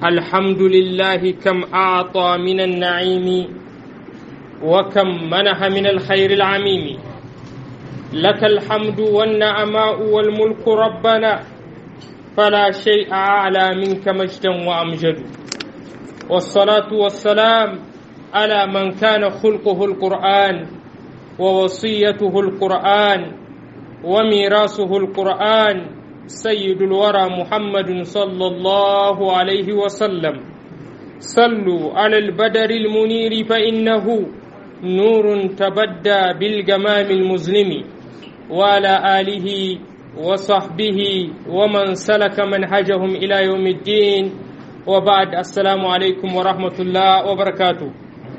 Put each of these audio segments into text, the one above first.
الحمد لله كم أعطى من النعيم وكم منح من الخير العميم لك الحمد والنعماء والملك ربنا فلا شيء أعلى منك مجدا وأمجد والصلاة والسلام على من كان خلقه القرآن ووصيته القرآن وميراثه القرآن سيد الورى محمد صلى الله عليه وسلم صلوا على البدر المنير فإنه نور تبدى بالجمام المظلم وعلى آله وصحبه ومن سلك منهجهم إلى يوم الدين وبعد السلام عليكم ورحمة الله وبركاته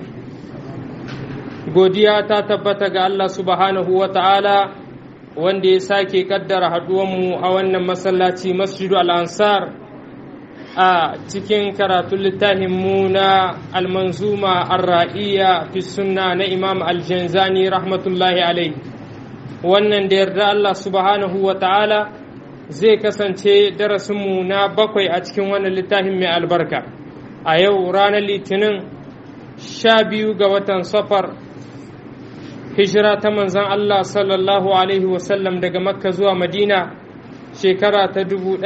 godiya ta tabbata ga Allah subhanahu wa ta'ala wanda ya sake kaddara haduwanmu a wannan masallaci masjidu al-ansar a cikin karatun littafinmu na almanzuma ar-ra'iyya fi sunna na imam al-janzani rahmatullahi alaihi wannan da yarda Allah subhanahu wa ta'ala zai kasance darasinmu na 7 a cikin wannan littafin mai albarka a yau ranar litinin 12 ga watan safar hijira ta manzan Allah sallallahu Alaihi wasallam daga Makka zuwa Madina shekara ta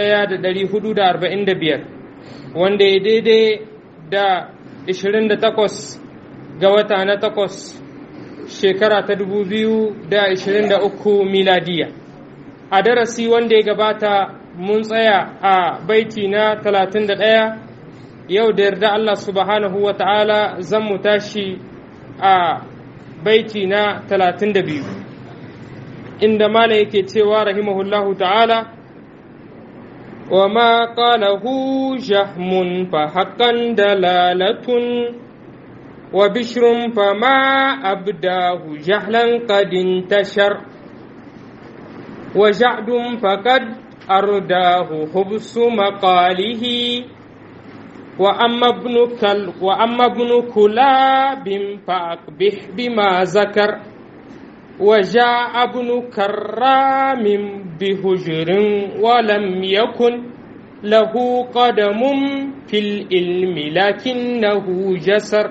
1445 wanda ya daidai da 28 ga wata na 8 shekara ta 2023 miladiya. A darasi wanda ya gabata mun tsaya a baiti na 31 yau da yarda Allah subhanahu wa ta'ala zan mu tashi a baiti na 32 inda mala yake cewa rahimahullahu ta'ala wa ma qalahu jahmun fa haqqan dalalatun wa bishrun fa ma abdahu jahlan qad intashar wa ja'dun faqad ardahu hubsu maqalihi وأما ابن كلاب فأقبح بما ذكر وجاء ابن كرام بهجر ولم يكن له قدم في العلم لكنه جسر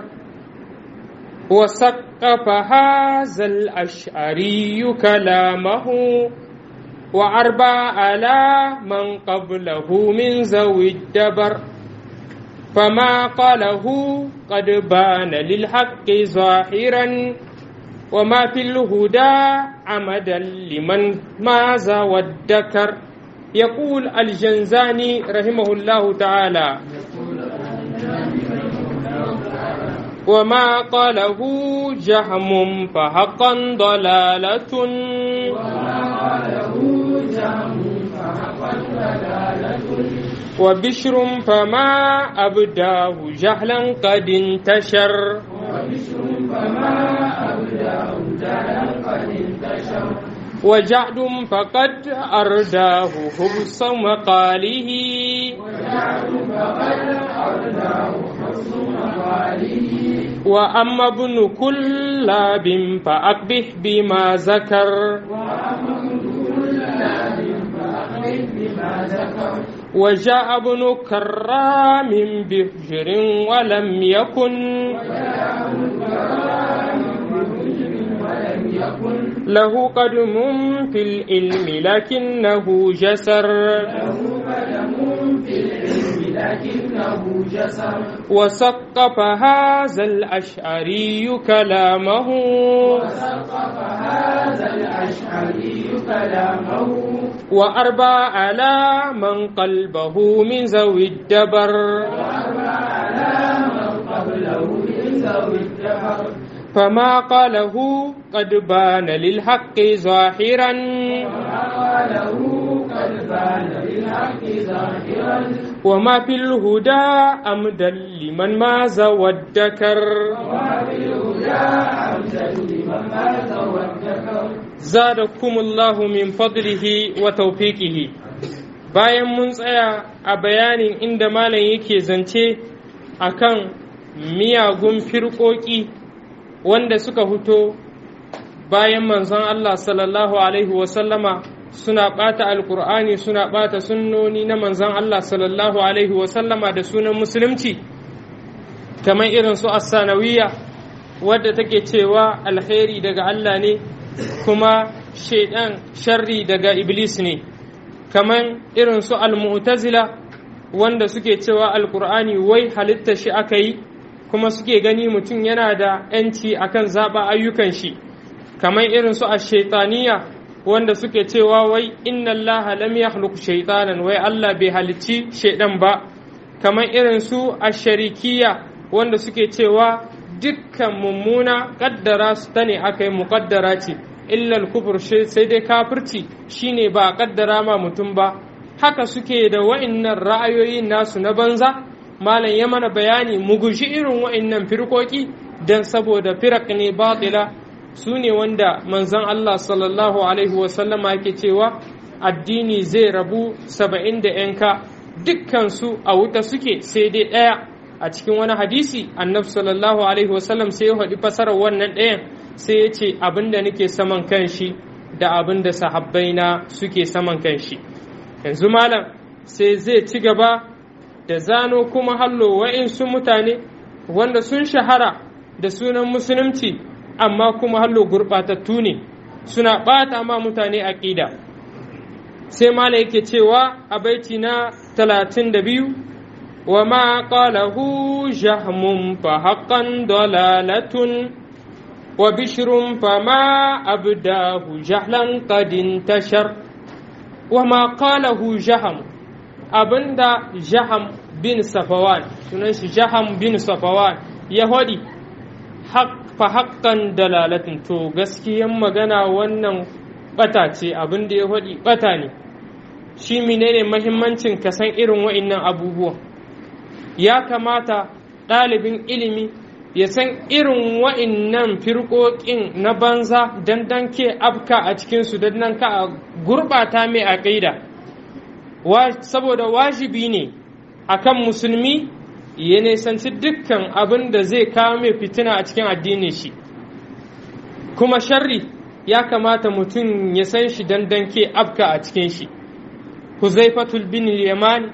وسقف هذا الأشعري كلامه وأربى على من قبله من ذوي الدبر فما قاله قد بان للحق ظاهرا وما في الهدى عمدا لمن ماز وادكر يقول الجنزاني رحمه الله تعالى وما قاله جهم فحقا ضلالة وبشر فما أبداه جهلا قد انتشر وجعد فقد أرداه حبس مقاله وأما ابن كلاب فأقبح بما ذكر وجاء ابن كرام بهجر ولم يكن له قدم في العلم لكنه جسر وسقف هذا الأشعري كلامه وأربى على من قلبه من ذوي الدبر فما قاله قد بان للحق ظاهرا وما في الهدى أمدا لمن ماز وادكر زادكم الله من فضله وتوفيقه bayan mun tsaya a bayanin inda malam yake zance akan miyagun firƙoƙi wanda suka fito bayan manzon Allah sallallahu alaihi wasallama suna ɓata alkur'ani suna ɓata sunnoni na manzon Allah sallallahu alaihi wasallama da sunan musulunci, kamar irin su as-sanawiyya wadda take cewa alkhairi daga Allah ne kuma shaidan sharri daga iblis ne, kamar irin su al-mu'tazila wanda suke cewa alkur'ani wai halitta shi aka yi kuma suke gani mutum yana da 'yanci akan zaɓa ayyukan shi, kamar irin su ash-shaytaniyya wanda suke cewa wai inna allaha lam yakhluq shaytanan, wai Allah bai halicci shaidan ba, kamar irin su ash-sharikiyya wanda suke cewa dukkan mummuna kaddara su ta ne aka yi muƙaddara ce, illal kufur sai dai kafirci shine ba a kaddara ma mutum ba. Haka suke da wa'innan ra'ayoyin nasu na banza. Malam ya mana bayani mu guji irin wa'innan firkoki dan saboda firak ne batila, su ne wanda manzon Allah sallallahu alaihi wasallama yake cewa addini zai rabu 70 da yanka, dukkan su a wuta suke sai dai ɗaya. A cikin wani hadisi annabi sallallahu alaihi wasallam sai ya faɗi fasarar wannan ɗayan, sai ya ce abin da nake saman kanshi da abin da sahabbaina suke saman kanshi. Yanzu malam sai zai ci gaba da zano kuma hallo wa'insu mutane wanda sun shahara da sunan musulunci amma kuma hallo gurɓatattu ne, suna ɓata ma mutane aƙida. Sai malam yake cewa a baiti na 32, وما قاله جهم فحقا ضلالة وبشر فما أبداه جهلا قد انتشر. وما قاله جهم أبندا جهم بن صفوان سننش جهم بن صفوان يهودي حق فحقا ضلالة تو gaskiyan magana wannan bata ce, abin da yahudi bata ne. Shi menene muhimmancin ka san irin wa'innan abubuwan? Ya kamata ɗalibin ilimi ya san irin wa'innan firƙoƙin na banza dan ke afka a cikinsu don nan ka a gurɓata mai aƙida. Saboda wajibi ne akan musulmi ya nisanci dukkan abin da zai kawo mai fitina a cikin addinin shi, kuma sharri ya kamata mutum ya san shi dan ke afka a cikin shi. Huzaifatul bin Yamani,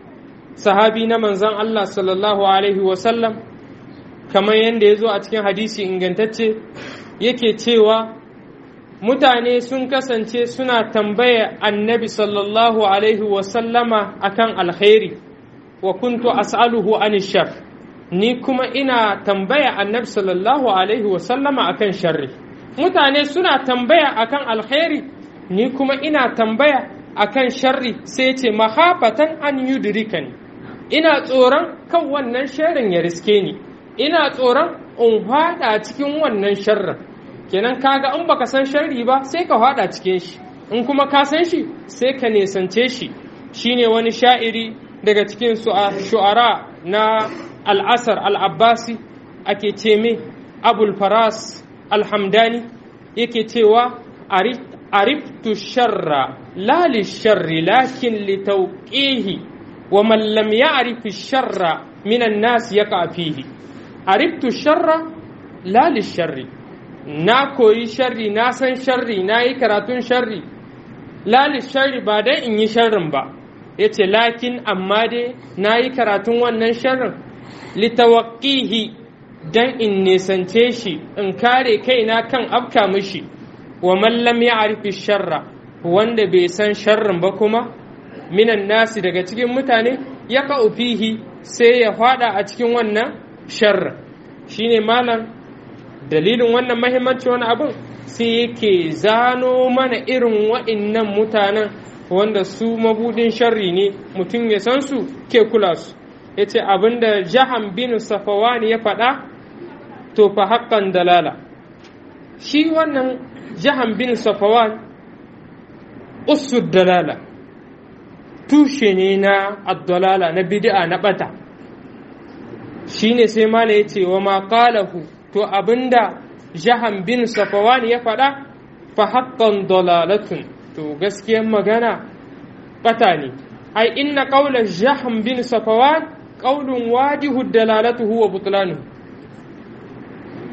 sahabi na manzon Allah sallallahu alaihi wasallam, kamar yadda ya zo a cikin hadisi ingantacce, yake cewa mutane sun kasance suna tambaya annabi sallallahu alaihi wasallama akan alkhairi, wa kuntu as'aluhu an shar, ni kuma ina tambaya annabi sallallahu alaihi wasallama akan sharri. Mutane suna tambaya akan alkhairi, ni kuma ina tambaya akan sharri, sai ce mahafatan an yudrikani, ina tsoron kan wannan sharrin ya riske ni, ina tsoron in fada cikin wannan sharrin. Kenan kaga in baka san sharri ba sai ka fada cikin shi, in kuma ka san shi sai ka nesance shi. Shine wani sha'iri daga cikin shu'ara na al-asr al-abbasi ake ce mai abul faras al-hamdani, yake cewa ariftu sharra la li sharri lakin li tawqihi wa man lam ya'rif ash-sharra min an-nas yaqa fihi. Ariftu sharra la li sharri, na koyi sharri, na san sharri, na yi karatun sharri, la li sharri ba dai in yi sharrin ba, yace lakin amma dai na yi karatun wannan sharrin li tawqihi dan in nesance shi, in kare kaina kan afka mishi. Wa man lam ya'rif ash-sharra, wanda bai san sharrin ba kuma minan nasi daga cikin mutane ya ka fihi, sai ya fada a cikin wannan sharrin. Shine malam dalilin wannan muhimmanci wani abun sai yake zano mana irin wa'innan mutanen wanda su mabudin sharri ne, mutum ya san su ke kula su. Yace abinda Jaham bin Safwan ya faɗa to fa haqqan dalala. Shi wannan Jaham bin Safwan usud dalala, tushe ne na ad-dalala, na bid'a, na bata. Shine sai mala yace wa ma qalahu, to abinda Jaham bin Safwan ya faɗa fa haqqan dalalatun, to gaskiyar magana bata ne. Ai inna qawla Jaham bin Safwan qawlun wajihu dalalatuhu wa butlanuhu,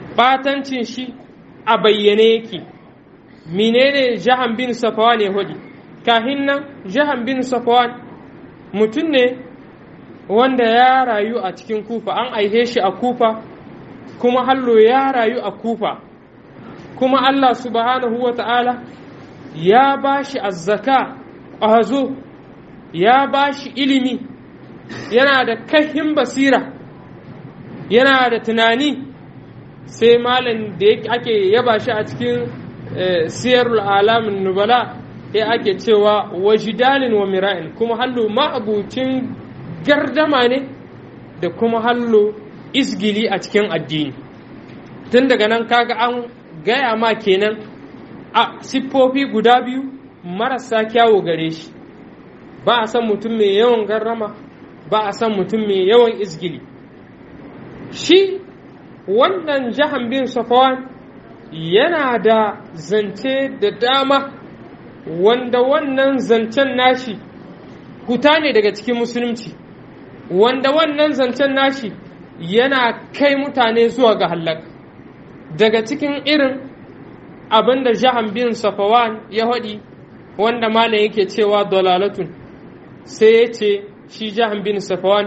batancin shi a bayyane yake. Menene Jaham bin Safwan ya hudi? kahin nan Jahan bin Safwan mutum ne wanda ya rayu a cikin Kufa, an aihe shi a Kufa kuma hallo ya rayu a Kufa, kuma Allah subhanahu wa ta'ala ya ba shi azzaka ƙwazo, ya ba shi ilimi, yana da kahin basira, yana da tunani. Sai malam da ake yaba shi a cikin siyarul alamin nubala ya ake cewa wajidalin wa mira'in, kuma hallo ma'abucin gardama ne da kuma hallo isgili a cikin addini. Tun daga nan kaga an gaya ma kenan a siffofi guda biyu marasa kyawu gare shi, ba a san mutum mai yawan garrama, ba a san mutum mai yawan isgili. Shi wannan Jahan bin Safwan yana da zance da dama wanda wannan zancen nashi huta ne daga cikin musulunci, wanda wannan zancen nashi yana kai mutane zuwa ga halak. Daga cikin irin abin da Jahan bin Safwan ya haɗi wanda malam yake cewa dalalatun, sai ya ce shi Jahan bin Safwan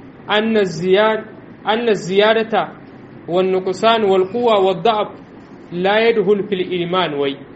anna ziyadata wan nuqsan wal quwwa wad da'f la yadkhul fil iman,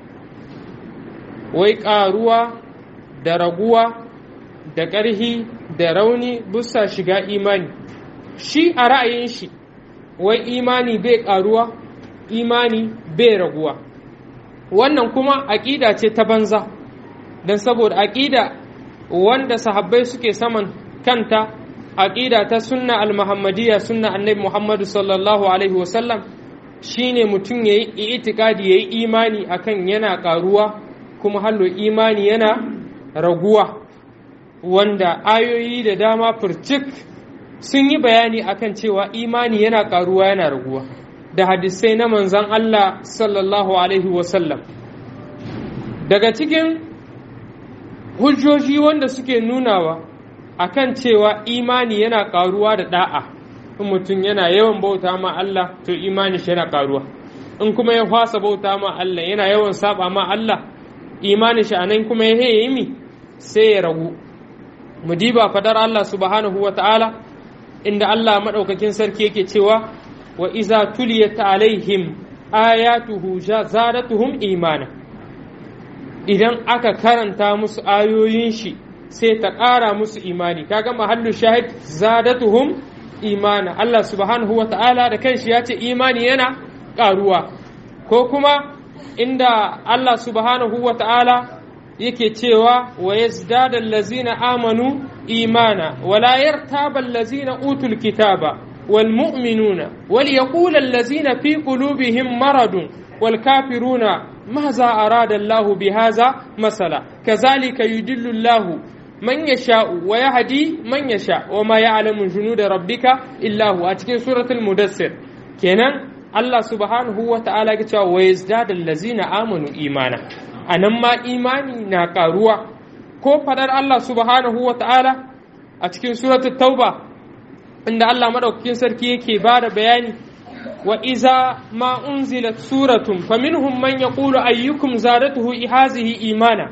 wai ƙaruwa da raguwa da ƙarhi da rauni busa shiga imani. Shi a ra'ayin shi wai imani bai ƙaruwa, imani bai raguwa. Wannan kuma aƙida ce ta banza, don saboda aƙida wanda sahabbai suke saman kanta, aƙida ta sunna al-muhammadiyya, sunna annabi Muhammadu sallallahu alaihi wasallam, shine mutum ya yi itikadi, ya yi imani akan yana ƙaruwa kuma hallo imani yana raguwa, wanda ayoyi da dama furcik sun yi bayani akan cewa imani yana ƙaruwa yana raguwa, da hadisai na manzan Allah sallallahu alaihi wasallam. Daga cikin hujjoji wanda suke nunawa akan cewa imani yana ƙaruwa da da'a, in mutum yana yawan bauta ma Allah to imani shi yana ƙaruwa, in kuma ya fasa bauta ma Allah yana yawan saba ma Allah, imani shi anan kuma ya yi mi sai ya ragu. Mu diba fadar Allah subhanahu wa ta'ala inda Allah maɗaukakin sarki yake cewa wa iza tuliyat alaihim ayatuhu zadatuhum imana, idan aka karanta musu ayoyin shi sai ta ƙara musu imani. Kaga mahallu shahid zadatuhum imana, Allah subhanahu wa ta'ala da kanshi ya ce imani yana ƙaruwa. Ko kuma inda Allah subhanahu wa ta'ala yake cewa wa yazdada allazina amanu imana wala yartaba allazina utul kitaba wal mu'minuna wal yaqula allazina fi qulubihim maradun wal kafiruna maza arada Allahu bihaza masala kazalika yudillu Allahu man yasha'u wa yahdi man yasha wa ma ya'lamu junuda rabbika illa hu, a cikin suratul mudassir. Kenan Allah subhanahu wa ta'ala ya ce wa yazdada allazina amanu imana, anan ma imani na karuwa. Ko fadar Allah subhanahu wa ta'ala a cikin suratul tauba inda Allah madaukakin sarki yake bada bayani wa iza ma unzilat suratun faminhum man yaqulu ayyukum zadatuhu hazihi imana,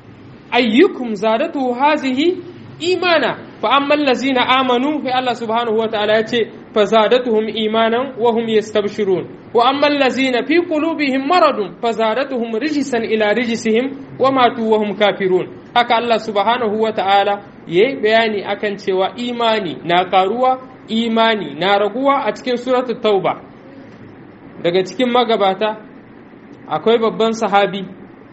ayyukum zadatuhu hazihi imana, fa amma allazina amanu fa Allah subhanahu wa ta'ala yace fa zadatuhum imanan wa hum yastabshirun wa amma allazina fi qulubihim maradun fa zadatuhum rijsan ila rijsihim wa matu wa hum kafirun. Haka Allah subhanahu wa ta'ala yayi bayani akan cewa imani na karuwa, imani na raguwa a cikin suratul tauba. Daga cikin magabata akwai babban sahabi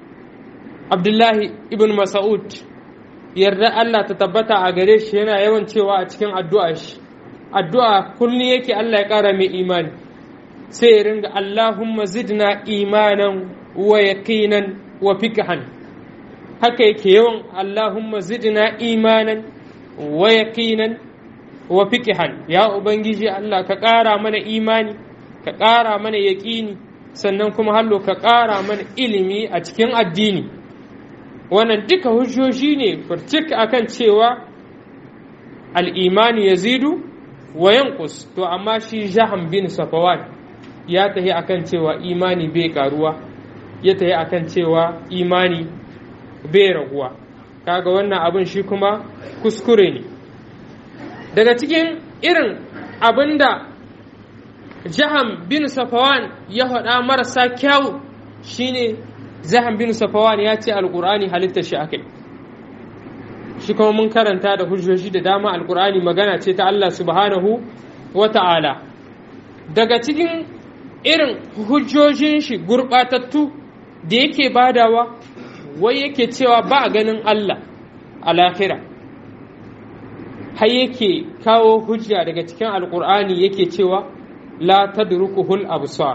Abdullahi ibn Mas'ud, yarda Allah ta tabbata a gare shi, yana yawan cewa a cikin addu'a shi, addu'a kullum yake Allah ya ƙara mai imani, sai ya ringa Allahumma zidna imanan wa yaqinan wa fiqhan. Haka yake yawan Allahumma zidna imanan wa yaqinan wa fiqhan, ya ubangiji Allah ka ƙara mana imani, ka ƙara mana yaƙini, sannan kuma hallo ka ƙara mana ilimi a cikin addini. Wannan duka hujjoji ne furcik akan cewa al'imani ya zidu wa yankus. To amma shi Jahan bin Safwan ya tahi akan cewa imani bai karuwa, ya tahi akan cewa imani bai raguwa. kaga wannan abin shi kuma kuskure ne. Daga cikin irin abinda Jaham bin Safawan ya faɗa marasa kyawu shine Jaham bin Safawan ya ce alqur'ani halitta shi akai, shi kuma mun karanta da hujjoji da dama alqur'ani magana ce ta Allah subhanahu wata'ala. Daga cikin irin hujjojin shi gurbatattu da yake badawa, wai yake cewa ba a ganin Allah a lahira, har yake kawo hujja daga cikin alqur'ani yake cewa la tadrukuhul absar.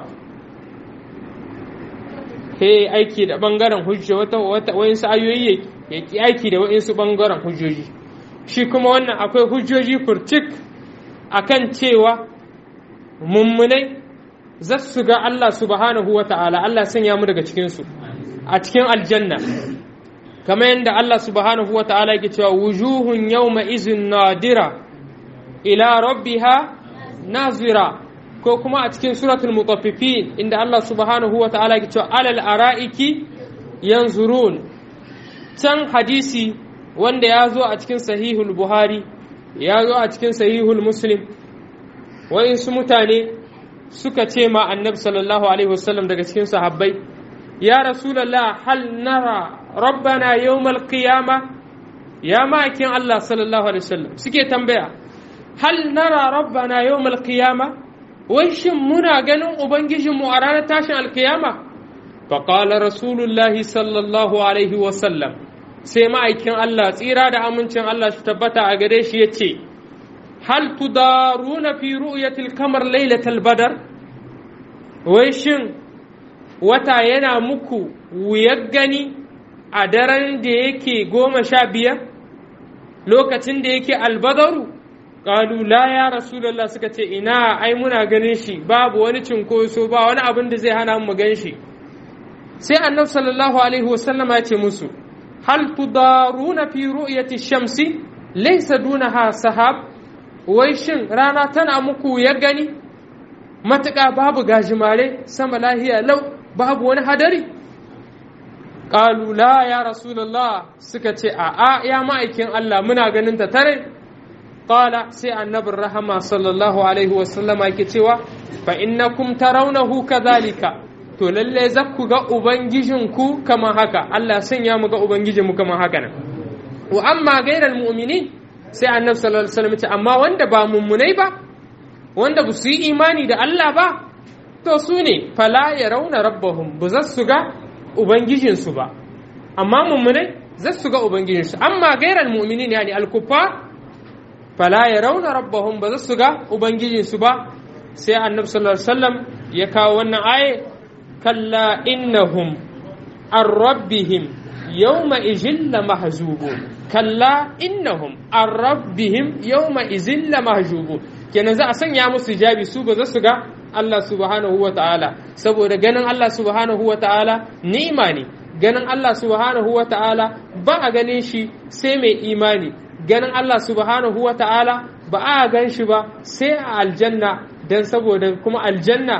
He aiki da bangaren hujja wayansu ayoyi yake aiki da wayansu bangaren hujjoji, shi kuma wannan akwai hujjoji furtik akan cewa mummunai za su ga Allah subhanahu wa ta'ala, Allah sanya mu daga cikinsu a cikin aljanna, kamar yadda Allah subhanahu wa ta'ala yake cewa wujuhun yawma izin nadira ila rabbiha nazira, ko kuma a cikin suratul mutaffifin inda Allah subhanahu wa ta'ala yake cewa alal ara'iki yanzurun. Can hadisi wanda ya zo a cikin sahihul Buhari, ya zo a cikin sahihul Muslim, wa'insu mutane suka ce ma annabi sallallahu alaihi wasallam daga cikin sahabbai, ya rasulullah hal nara rabbana yawmal qiyamah, ya ma'aikin Allah sallallahu alaihi wasallam suke tambaya, hal nara rabbana yawmal qiyamah, wai shin muna ganin ubangijinmu a ranar tashin alkiyama? Faƙala rasulullahi sallallahu alaihi wasallam, sai ma'aikin Allah tsira da amincin Allah shi tabbata a gare shi ya ce, hal tudaruna fi ru'yatil kamar lailatul badar, wai shin wata yana muku wuyar gani a daren da yake 15 lokacin da yake albadaru? Qalu la ya rasulullah, suka ce ina, ai muna ganin shi, babu wani cinkoso, ba wani abin da zai hana mu gan shi. Sai annabi sallallahu alaihi wasallam ya ce musu, hal tudaruna fi ru'yati shamsi laysa dunaha sahab, wai shin rana tana muku ya gani matuƙa babu gajimare, sama lahiya lau, babu wani hadari? Qalu la ya rasulullah, suka ce a'a ya ma'aikin Allah, muna ganin ta tare. Qala, sai annabin rahama sallallahu alaihi wasallam yake cewa fa innakum tarawnahu kadhalika, to lalle za ku ga ubangijinku kamar haka. Allah sanya mu ga ubangijinmu kamar haka nan. Wa amma gairal mu'minin, sai annabi sallallahu alaihi wasallam ce amma wanda ba mummunai ba, wanda ba su yi imani da Allah ba, to su ne fala yarawna rabbahum, ba za su ga ubangijinsu ba, amma mummunai za su ga ubangijinsu. Amma gairal mu'minin yani al-kuffar fala yarawna rabbahum, ba za su ga ubangijinsu ba. Sai annabi sallallahu alaihi wasallam ya kawo wannan aye, kalla innahum an rabbihim yawma izin la mahjubun, kalla innahum an rabbihim yawma izin la mahjubun. Kenan za a sanya musu hijabi, su ba za su ga Allah subhanahu wa ta'ala, saboda ganin Allah subhanahu wa ta'ala ni'ima ne. Ganin Allah subhanahu wa ta'ala ba a ganin shi sai mai imani, ganin Allah subhanahu wa ta'ala ba a gan shi ba sai a aljanna, don saboda kuma aljanna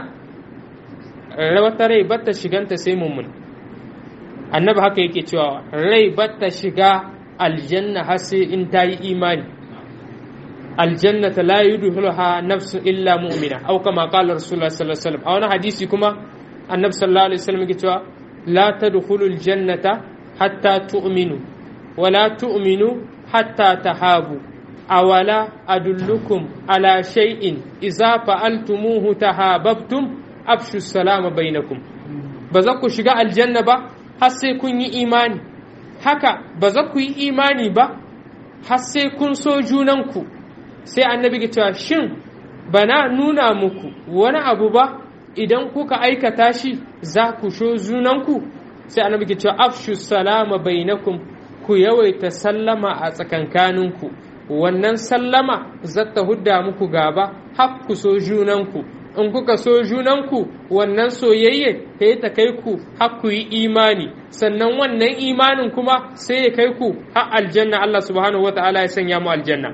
wata rai batta shiganta sai mummun. Annabi haka yake cewa rai batta shiga aljanna har sai in ta yi imani. Aljannata la yudkhuluha nafsun illa mu'mina, aw kama qala rasulullah sallallahu alaihi wasallam. A wani hadisi kuma annabi sallallahu alaihi wasallam yake cewa la tadkhulul jannata hatta tu'minu wa la tu'minu hatta tahabu, awala adullukum ala shay'in idza fa'altumuhu tahabbtum afshu salama bainakum. Ba za ku shiga aljanna ba har sai kun yi imani, haka ba za ku yi imani ba har sai kun so junanku. Sai annabi ke cewa shin bana nuna muku wani abu ba, idan kuka aikata shi za ku so junanku? Sai annabi ke cewa afshu salama bainakum, ku yawaita sallama a tsakankaninku, wannan sallama zata hudda muku gaba har ku so junanku. In kuka so junanku, wannan soyayye ta yi ta kai ku har ku yi imani, sannan wannan imanin kuma sai ya kai ku har aljanna. Allah subhanahu wata'ala ya sanya mu aljanna.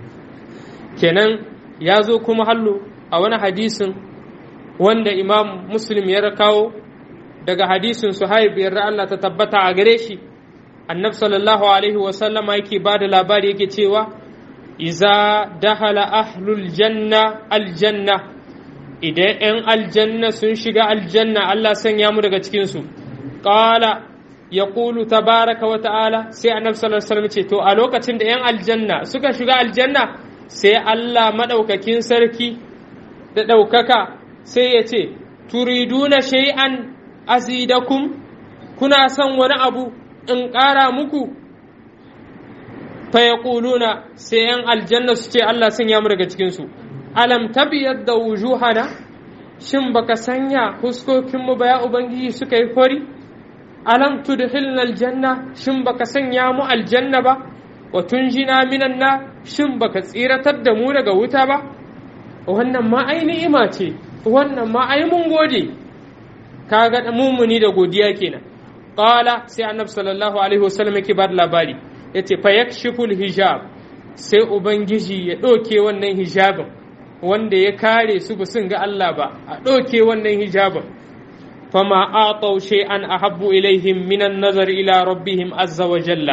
Kenan ya zo kuma hallo a wani hadisin wanda Imam Muslim ya kawo daga hadisin Suhaib, yarda Allah ta tabbata a gare shi, annabi sallallahu alaihi wasallama yake ba da labari yake cewa iza dahala ahlul janna aljanna, idan 'yan aljanna sun shiga aljanna Allah sanya mu daga cikinsu, ƙala ya ƙulu tabaraka wa ta'ala, sai annabi sallallahu alaihi wasallam ce to a lokacin da 'yan aljanna suka shiga aljanna sai Allah maɗaukakin sarki da ɗaukaka sai ya ce turiduna shay'an azidakum, kuna son wani abu in ƙara muku? Fa yaquluna, sai 'yan aljanna su ce Allah sanya mu daga cikinsu, alam tabiyar da wujuhana, shin baka sanya huskokinmu ba ya ubangiji suka yi fari? Alam tudkhilna aljanna, shin baka sanya mu aljanna ba? Wa tunjina minan na, shin baka tsiratar da mu daga wuta ba? Wannan ma ai ni'ima ce, wannan ma ai mun gode. Kaga mumuni da godiya kenan. Qala, sai annabi sallallahu alaihi wasallam yake ba da labari, yace fa yakshiful hijab, sai ubangiji ya ɗauke wannan hijabin wanda ya kare su ba sun ga Allah ba, a ɗauke wannan hijabin. Fama a'taw shay'an ahabbu ilaihim minan nazar ila rabbihim azza wa jalla,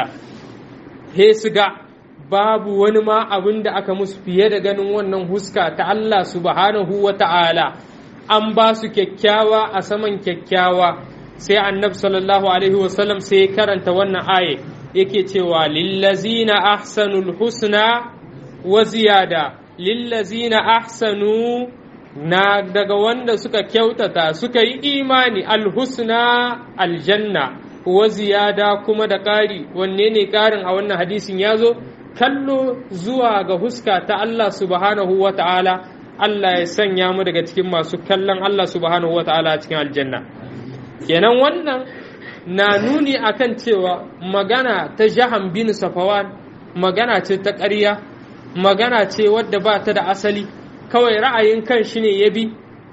he su ga babu wani ma abin da aka musu fiye da ganin wannan huska ta Allah subhanahu wa ta'ala, an ba su kyakkyawa a saman kyakkyawa. Sai annabi sallallahu alaihi wasallam sai ya karanta wannan aya yake cewa lillazina ahsanul husna wa ziyada, lillazina ahsanu na daga wanda suka kyautata suka yi imani, alhusna aljanna, wa ziyada kuma da ƙari. Wanne ne ƙarin a wannan hadisin ya zo? Kallo zuwa ga huska ta Allah subhanahu wa ta'ala. Allah ya sanya mu daga cikin masu kallon Allah subhanahu wa ta'ala a cikin aljanna. Kenan wannan na nuni akan cewa magana ta Jaham bin Safawan magana ce ta ƙarya, magana ce wadda ba ta da asali, kawai ra'ayin kan shi ne ya bi,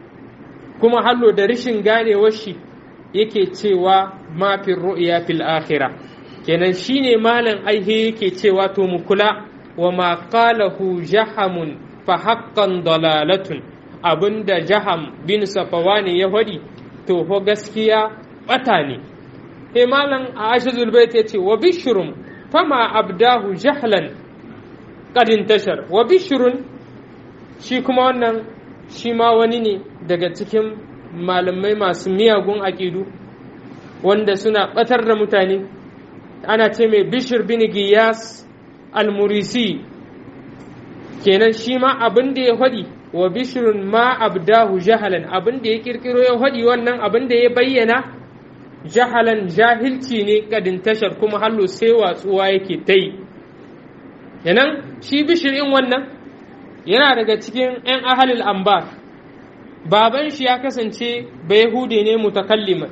kuma hallo da rashin ganewar shi yake cewa ma fi ru'ya fil akhirah. Kenan shine malam aihe yake cewa to mu kula wa ma qalahu jahamun fa haqqan dalalatun, abinda Jaham bin Safawani ya faɗi to ho gaskiya bata ne. Malam a ashizul bait yace wa bishrun fama abdahu jahlan qad intashar, wa bishrun shi kuma wannan shi ma wani ne daga cikin malamai masu miyagun aƙidu wanda suna batar da mutane, ana ce mai Bishr bin Giyas al-Murisi. Kenan shi ma abin da ya faɗi wa bishrun ma abdahu jahalan, abin da ya kirkiro ya faɗi wannan abin da ya bayyana jahalan jahilci ne kadin tashar, kuma hallo sai watsuwa yake ta yi. Kenan shi Bishr in wannan yana daga cikin 'yan ahalil ambar, baban shi ya kasance bayahude ne mutakalliman,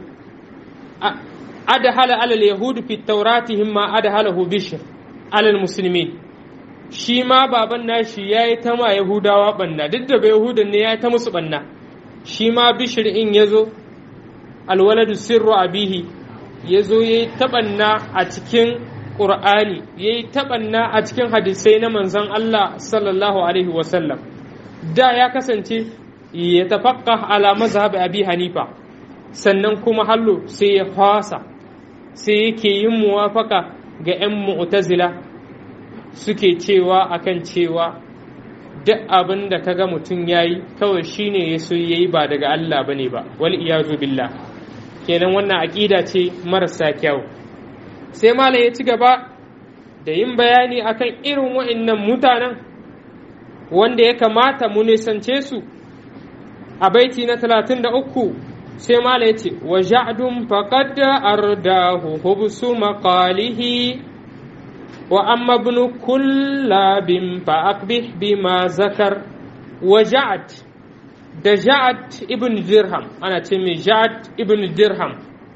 adhala alal yahudi fi tauratihim ma adhalahu Bishr alal muslimin. Shi ma baban nashi ya yi ta ma Yahudawa banna, duk da Yahudan ne ya yi ta musu banna. Shi ma Bishr in ya zo, alwaladu sirru abihi, ya zo ya yi taɓanna a cikin Ƙur'ani, ya yi taɓanna a cikin hadisai na manzon Allah sallallahu Alaihi wasallam. Da ya kasance ya tafaƙa ala mazhab Abi Hanifa, sannan kuma hallo sai ya fasa, sai yake yin muwafaka ga 'yan mu'tazila, suke cewa akan cewa duk abin da kaga mutum yayi kawai shine ya so yayi ba daga Allah bane ba, wal iyazu billah. Kenan wannan aqida ce marasa kyau. Sai malam ya ci gaba da yin bayani akan irin wa'annan mutanen wanda ya kamata mu nisance su. A baiti na 33 sai malam ya ce wa ja'dun faqad ardahu hubsu maqalihi wa amma ibn kullabin fa aqbih bima zakar. Wa ja'ad da Ja'ad ibn Dirham, ana ce mai Ja'ad ibn Dirham,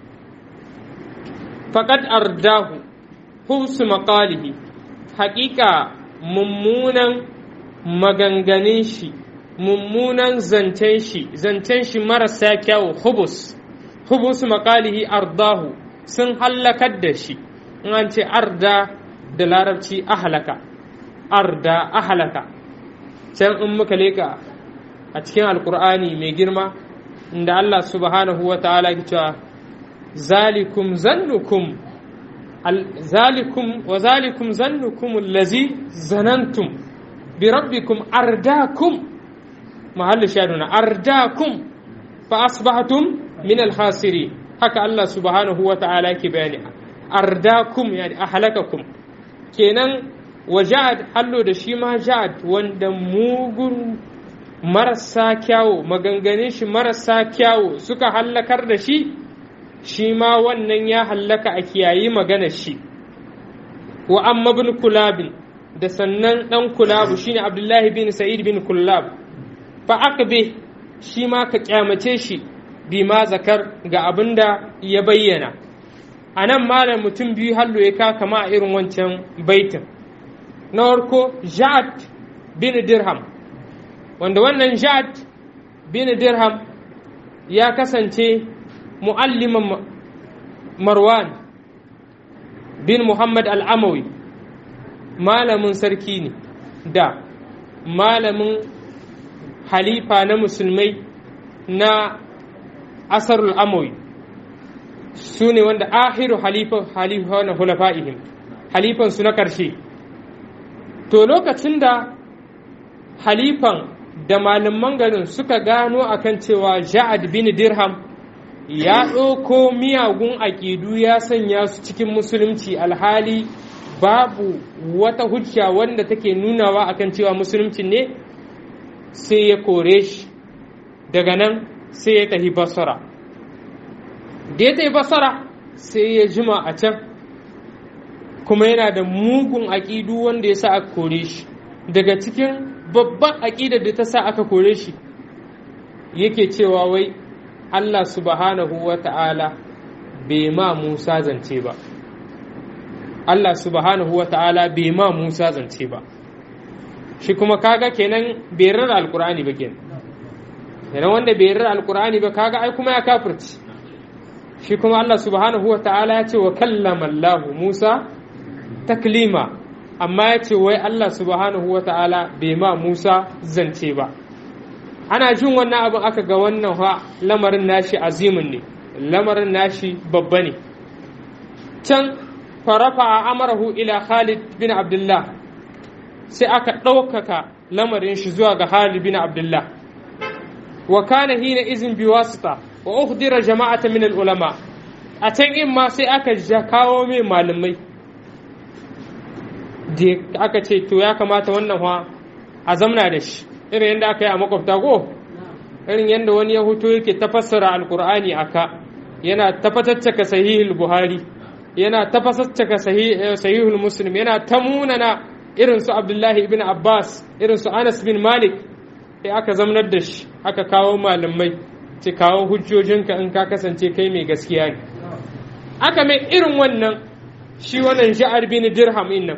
faqad ardahu hubsu maqalihi, haƙiƙa mummunan maganganun shi, mummunan zancen shi marasa kyau, hubus maqalihi ardahu, sun hallakar da shi. In an ce arda da larabci ahalaka, arda ahalaka. Can in muka leka a cikin alkur'ani mai girma inda Allah subhanahu wa ta'ala ke cewa zalikum zannukum zalikum zannukum allazi zanantum bi rabbikum ardakum mahallu shaduna ardakum fa asbahtum min al-khasirin haka Allah subhanahu wa ta'ala yake bayani ardakum yani ahlakakum kenan waja'ad hallo da shi ma ja'ad wanda mugun marasa kyawu maganganun shi marasa kyawu suka hallakar da shi shi ma wannan ya hallaka a kiyayi maganar shi wa amma bin kulabin da sannan dan kulabu shine Abdullahi bin Sa'id bin Kullab fa aqbi shi ma ka kyamace shi bi ma zakar ga abinda ya bayyana anan malam mutum biyu hallo ya ka kama a irin wancan baitin na farko Ja'ad bin Dirham wanda wannan Ja'ad bin Dirham ya kasance mualliman Marwan bin Muhammad al-Amawi malamin sarki ne da malamin halifa na musulmai na asarul amawi su ne wanda ahiru halifa na hulafa'ihim halifansu na ƙarshe to lokacin da halifan da malaman garin suka gano akan cewa Ja'ad bin Dirham ya ɗauko miyagun aƙidu ya sanya su cikin musulunci alhali babu wata hujja wanda take nunawa akan cewa musulunci ne sai ya kore shi daga nan sai ya tafi Basra da ya tafi Basra sai ya jima a can kuma yana da mugun aƙidu wanda ya sa aka kore shi daga cikin babban aƙidar da ta sa aka kore shi yake cewa wai Allah subhanahu wa ta'ala bai ma Musa zance ba Allah subhanahu wa ta'ala bai ma Musa zance ba shi kuma kaga kenan bai rarra alkur'ani ba kenan wanda bai rarra alkur'ani ba kaga ai kuma ya kafirci shi kuma Allah subhanahu wa ta'ala ya ce wa kallama Allah Musa taklima amma ya ce wai Allah subhanahu wa ta'ala bai ma Musa zance ba ana jin wannan abin aka ga wannan fa lamarin nashi azimin ne lamarin nashi babba ne can farafa amarahu ila Khalid bin Abdullah sai aka ɗaukaka lamarin shi zuwa ga Khalid bin Abdullah wa kana hina izin bi wasita wa ukhdira jama'atan min al-ulama a can in ma sai aka kawo mai malamai da aka ce to ya kamata wannan fa a zamna da shi irin yadda aka yi a makwabta ko irin yadda wani ya huto yake tafassara alkur'ani aka yana tafataccaka sahihul buhari yana tafasaccaka sahihul muslim yana ta munana irin su abdullahi ibn abbas irin su anas bin malik sai aka zamnar da shi aka kawo malamai ce kawo hujjojinka in ka kasance kai mai gaskiya ne aka mai irin wannan shi wannan Ja'ad bin Dirham innan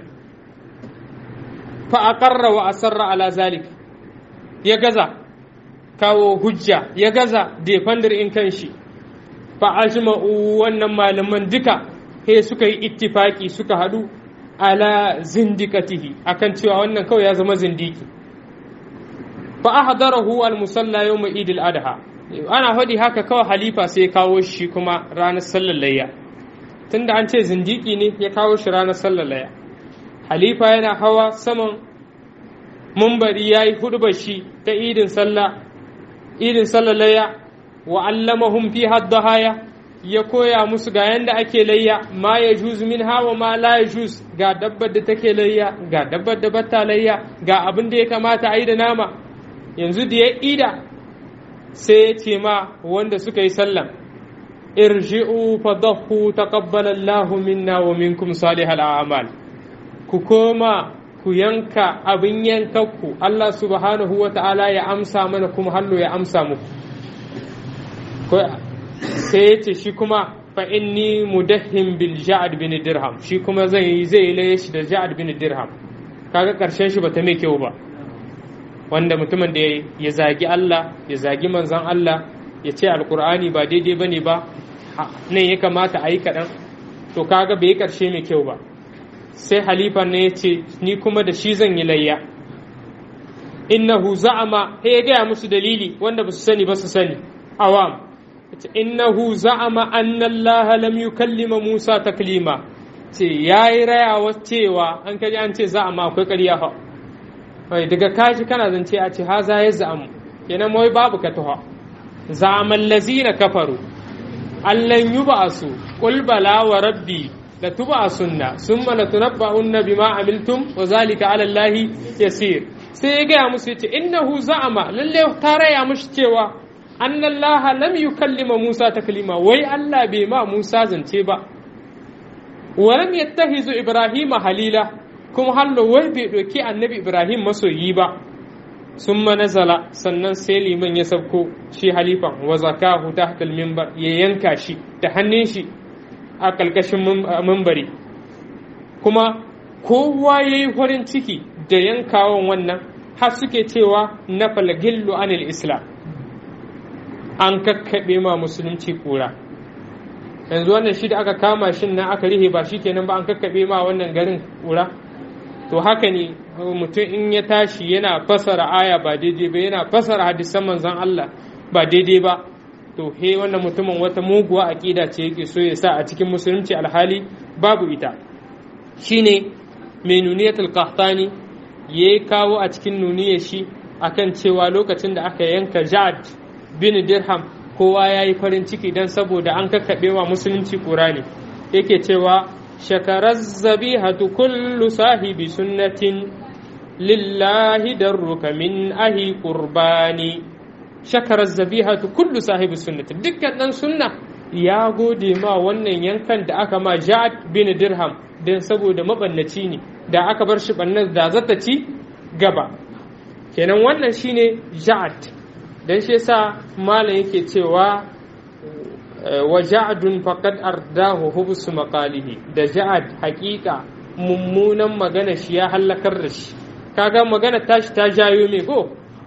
fa aqarra wa asarra ala zalik ya gaza kawo hujja ya gaza defender in kanshi fa ajma'u wannan malaman duka he suka yi ittifaki suka hadu ala zindikatihi akan cewa wannan kawai ya zama zindiki fa ahdarahu al musalla yawm eid al adha ana hadi haka kawai halifa sai ya kawo shi kuma ranar sallar layya tunda an ce zindiki ne ya kawo shi ranar sallar layya halifa yana hawa saman mumbari yayi hudbar shi ta idin sallar layya wa allamahum fi haddahaya ya koya musu ga yanda ake layya ma ya juz min hawa ma la ya juz ga dabbar da take layya ga dabbar da bata layya ga abin da ya kamata a yi da nama yanzu da ya ida sai ya ce ma wanda suka yi sallam irji'u fadahu taqabbala Allahu minna wa minkum salihal a'mal ku koma ku yanka abin yankakku Allah subhanahu wa ta'ala ya amsa mana kuma hallo ya amsa muku sai ya ce shi kuma fa inni mudahhim bil Ja'ad bin Dirham shi kuma zai laye shi da Ja'ad bin Dirham kaga karshen shi bata mai kyau ba wanda mutumin da ya zagi Allah ya zagi manzon Allah ya ce alqur'ani ba daidai bane ba nan ya kamata a yi kaɗan to kaga bai karshe mai kyau ba sai halifa ne ya ce ni kuma da shi zan yi layya innahu za'ama sai ya gaya musu dalili wanda ba su sani ba su sani awam innahu za'ama anna Allah lam yukallima Musa taklima ce yayi rayawa cewa an kaji an ce za'ama akwai ƙarya fa daga kaji kana zance a ce haza ya za'amu kenan mai babu ka taha za'amal lazina kafaru allan yub'asu qul bala wa rabbi la tub'asunna thumma latunabba'unna bima amiltum wa zalika 'ala allahi yasir sai ya gaya musu yace innahu za'ama lalle ta raya mushi cewa annallaha lam yukallima Musa taklima wai Allah bai ma Musa zance ba wa lam yattahizu Ibrahima halila kuma hallo wai bai doki annabi Ibrahim masoyi ba summa nazala sannan sai liman ya sauko shi halifan wa zakahu tahta al-minbar ya yanka shi da hannun shi a kalkashin minbari kuma kowa yayi farin ciki da yankawan wannan har suke cewa nafal gillu anil islam an kakkaɓe ma musulunci kura yanzu wannan shi da aka kama shin nan aka rihe ba shi kenan ba an kakkaɓe ma wannan garin kura to haka ne mutum in ya tashi yana fasara aya ba daidai ba yana fasara hadisan manzon Allah ba daidai ba to he wannan mutumin wata muguwa aqida ce yake so ya sa a cikin musulunci alhali babu ita shine mai nuniyatul qahtani ya kawo a cikin nuniyar shi akan cewa lokacin da aka yanka Ja'ad bin Dirham kowa ya yi farin ciki don saboda an kakkaɓe wa musulunci ƙura ne yake cewa shakarar zabihatu kullu sahibi sunnatin lillahi darruka min ahi qurbani shakarar zabihatu kullu sahibi sunnatin dukkan ɗan sunna ya gode ma wannan yankan da aka ma Ja'ad bin Dirham don saboda mabannaci ne da aka bar shi bannan da zata ci gaba kenan wannan shine Ja'ad dan shi yasa malam yake cewa wa ja'dun faqad ardahu hubsu maqalihi da Ja'ad haƙiƙa mummunan magana shi ya halakar da shi kaga magana tashi ta jayo me go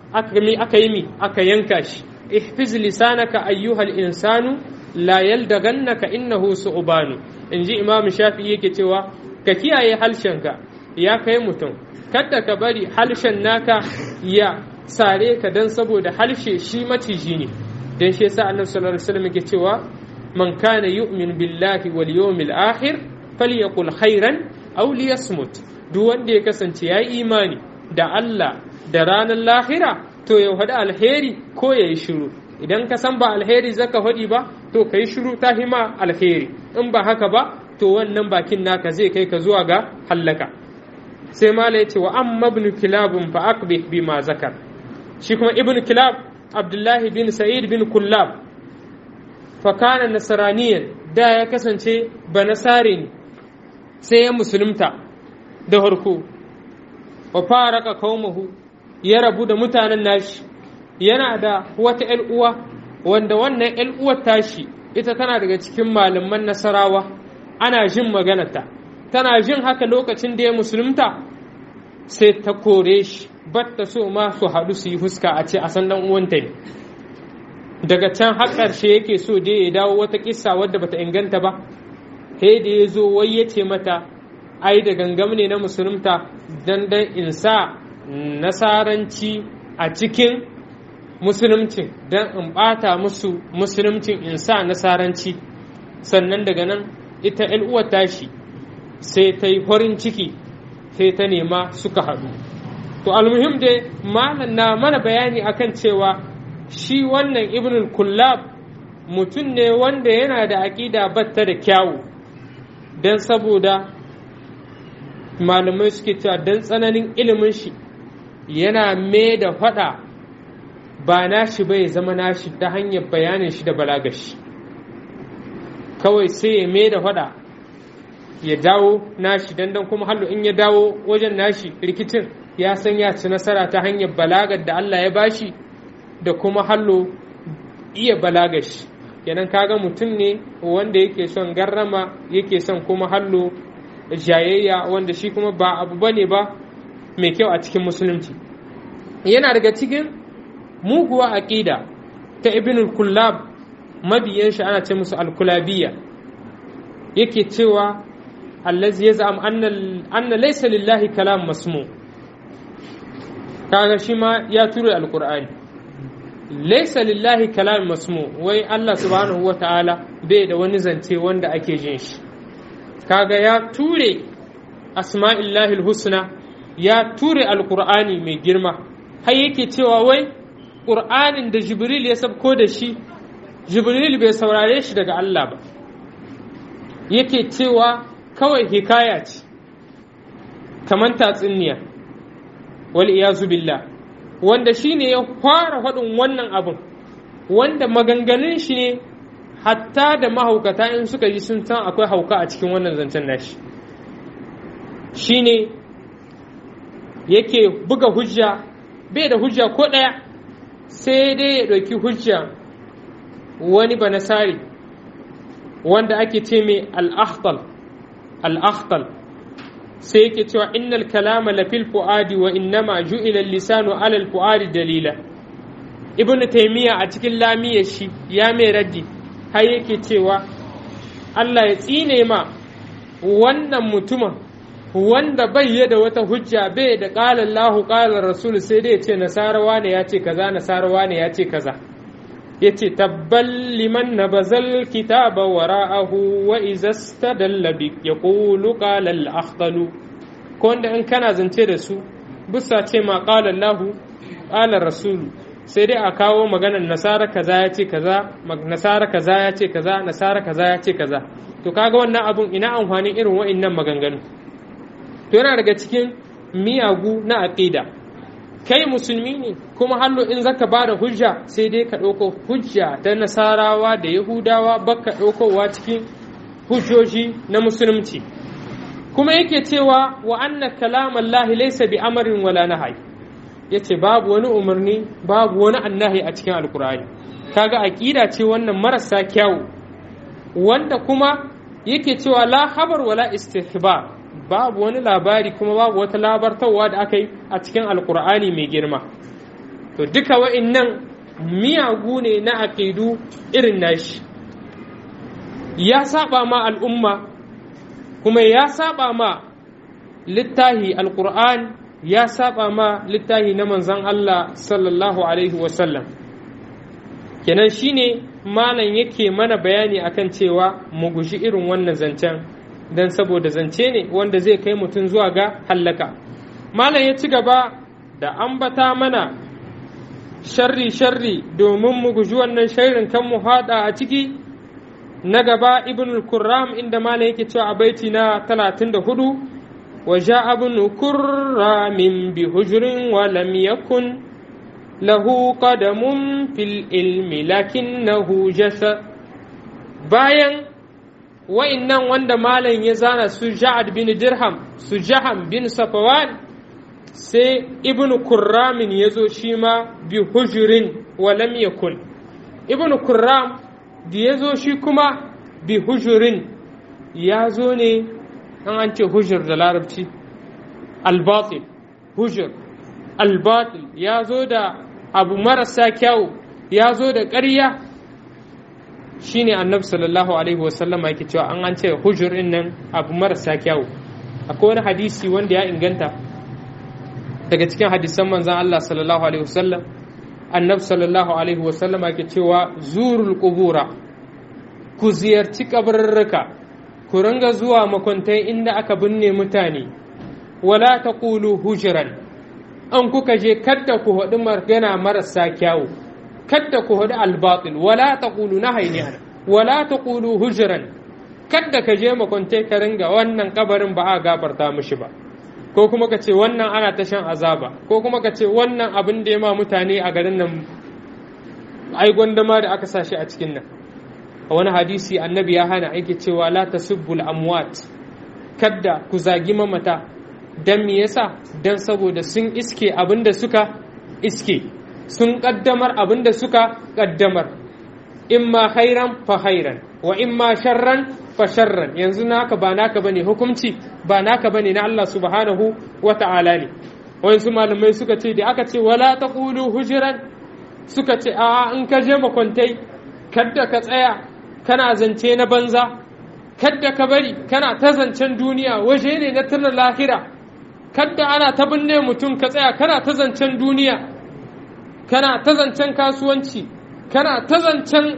aka yanka shi ihfiz lisanaka ayyuhal insanu la yaldagannaka innahu su'banu inji imam shafi'i yake cewa ka kiyaye halshenka ya kai mutum kada ka bari halshen naka ya sare ka dan saboda halshe shi maciji ne dan shi yasa annabi sallallahu alaihi wasallam yake cewa man kana yu'min billahi wal yawmil akhir falyaqul khairan aw liyasmut duk wanda ya kasance ya imani da Allah da ranar lahira to ya hada alheri ko yayi shiru idan ka san ba alheri zaka hadi ba to kai shiru ta hima alheri in ba haka ba to wannan bakin naka zai kai ka zuwa ga hallaka sai mala yace wa amma ibn kilab fa aqbih bima zakar shi kuma ibn kilab abdullahi bin sa'id bin kullab fa kana nasraniyan da ya kasance ba nasare ne sai ya musulunta da harko wa faraka qaumahu ya rabu da mutanen nashi yana da wata ƴar uwa wanda wannan ƴar uwar tashi ita tana daga cikin malaman nasarawa ana jin maganarta tana jin haka lokacin da ya musulunta sai ta kore shi batta so ma su haɗu su yi fuska a ce a san dan uwanta ne daga can har ƙarshe yake so dai ya dawo wata kissa wadda bata inganta ba sai da ya zo wai ya ce mata ai da gangam ne na musulunta dan in sa nasaranci a cikin musulumcin dan in ɓata musu musulumcin in sa nasaranci sannan daga nan ita uwar tashi sai ta yi farin ciki sai ta nema suka haɗu to almuhim dai malam na mana bayani akan cewa shi wannan ibnul kullab mutum ne wanda yana da aƙida batta da kyawu don saboda malamai suke cewa don tsananin ilimin shi yana mai da faɗa ba nashi bai zama nashi ta hanyar bayanin shi da balagashi kawai sai ya mai da faɗa ya dawo nashi dandan kuma hallo in ya dawo wajen nashi rikicin ya san ya ci nasara ta hanyar balagar da Allah ya bashi da kuma hallo iya balagashi kenan kaga mutum ne wanda yake son garrama yake son kuma hallo jayayya wanda shi kuma ba abu bane ba mai kyau a cikin musulunci yana daga cikin muguwa aqida ta ibnul kullab mabiyan shi ana ce musu al-kulabiyya yake cewa allazi yaz'am anna laysa lillahi kalam masmu kaga shi ma ya tura alqur'ani laysa lillahi kalam masmu wai Allah subhanahu wataala bai da wani zance wanda ake jin shi kaga ya ture asma'illahil husna, ya ture alqur'ani mai girma, har yake cewa wai qur'anin da jibril ya sabko da shi, jibril bai saurare shi daga Allah ba, yake cewa kawai hikaya ce kamar tatsuniya, wal iyazu billah, wanda shine ya fara faɗin wannan abin, wanda maganganun shi ne hatta da mahaukata in suka ji sun san akwai hauka a cikin wannan zancen nashi. Shine yake buga hujja, bai da hujja ko ɗaya, sai dai ya ɗauki hujja wani banasari wanda ake ce mai al-akhtal, sai yake cewa innal kalama lafil fuadi wa innama ju'ila lisanu ala al-fuadi dalila. Ibn Taymiyyah a cikin lamiyar shi ya mai raddi, har yake cewa Allah ya tsine ma wannan mutumin wanda bai da wata hujja, bai da qala Allahu qala Rasul, sai dai ya ce nasarawa ne ya ce kaza, nasarawa ne ya ce kaza. yace tabbal liman nabazal kitaba wara'ahu wa idza istadalla bi yaqulu qala al-akhtalu, ko wanda in kana zance da su bisa ce ma qala Allahu qala Rasul, sai dai a kawo maganar nasara kaza ya ce kaza, nasara kaza ya ce kaza, nasara kaza ya ce kaza. To kaga wannan abun ina amfanin irin wa'annan maganganu? To yana daga cikin miyagu na aqida. Kai musulmi ne kuma hallo in zaka bada hujja sai dai ka ɗauko hujja ta nasarawa da yahudawa, baka ɗaukowa cikin hujjoji na musulunci. Kuma yake cewa wa anna kalamallahi laysa bi amrin wala nahyi, yace babu wani umarni babu wani annahi a cikin alkur'ani. Kaga aqida ce wannan marasa kyawu, wanda kuma yake cewa la khabar wala istihbar, babu wani labari kuma babu wata labartarwa da aka yi a cikin alkur'ani mai girma. To duka wa'innan miyagu ne na aqidu irin nashi, ya saba ma al'umma kuma ya saba ma littahi alkur'an, ya saba ma littahi na manzon Allah sallallahu alaihi wasallam. Kenan shine malam yake mana bayani akan cewa mu guji irin wannan zancen, dan saboda zance ne wanda zai kai mutum zuwa ga hallaka. Malam ya ci gaba da ambata mana sharri domin mu guji wannan sharrin kan mu hada a ciki. Na gaba ibn al-Kurram inda malam yake cewa a baiti na 34, wa ja'a ibn kurramin bi hujrin wa lam yakun lahu qadamun fil ilmi lakinnahu jasa. Bayan wa'innan wanda malam ya zana su Ja'ad bin Dirham, su Jaham bin Safawan, sai ibn Kurramin ya zo shi ma bi hujurin wa lam yakun. Ibn Kurram da ya zo shi kuma bi hujurin, ya zo ne an ce hujur da larabci al-batil, hujur al-batil, ya zo da abu marasa kyau, ya zo da ƙarya. Shine annabi sallallahu alaihi wasallam yake cewa an ce hujur din nan abu marasa kyau. Akwai wani hadisi wanda ya inganta daga cikin hadisan manzon Allah sallallahu alaihi wasallam, annabi sallallahu alaihi wasallam yake cewa zurul qubura, ku ziyarci kabarurruka, ku ringa zuwa makwantai inda aka binne mutane, wala taqulu hujran, an kuka je kadda ku haɗu magana marasa kyawu, kadda ku hudu albatil, wala taqulu nahayni ana, wala taqulu hujran, kadda ka je makwante ka ringa wannan kabarin ba a gafarta mishi ba, ko kuma ka ce wannan ana ta shan azaba, ko kuma ka ce wannan abin da ya ma mutane a garin nan ai gwandama da aka sa shi a cikin nan. A wani hadisi annabi ya hana, yake cewa la tasubbul amwat, kadda ku zagi mamata. Dan me yasa? Dan saboda sun iske abin da suka iske, sun kaddamar abin da suka kaddamar. Imma khairan fa khairan wa imma sharran fa sharran. Yanzu naka ba naka bane, hukunci ba naka bane, na Allah subhanahu wa ta'ala ne. Wayansu malamai suka ce da aka ce wala taqulu hujran, suka ce a in ka je makwantai kadda ka tsaya kana zance na banza, kadda ka bari kana ta zancen duniya, waje ne na tunan lahira. Kadda ana ta binne mutum ka tsaya kana ta zancen duniya, kana ta zancen kasuwanci, kana ta zancen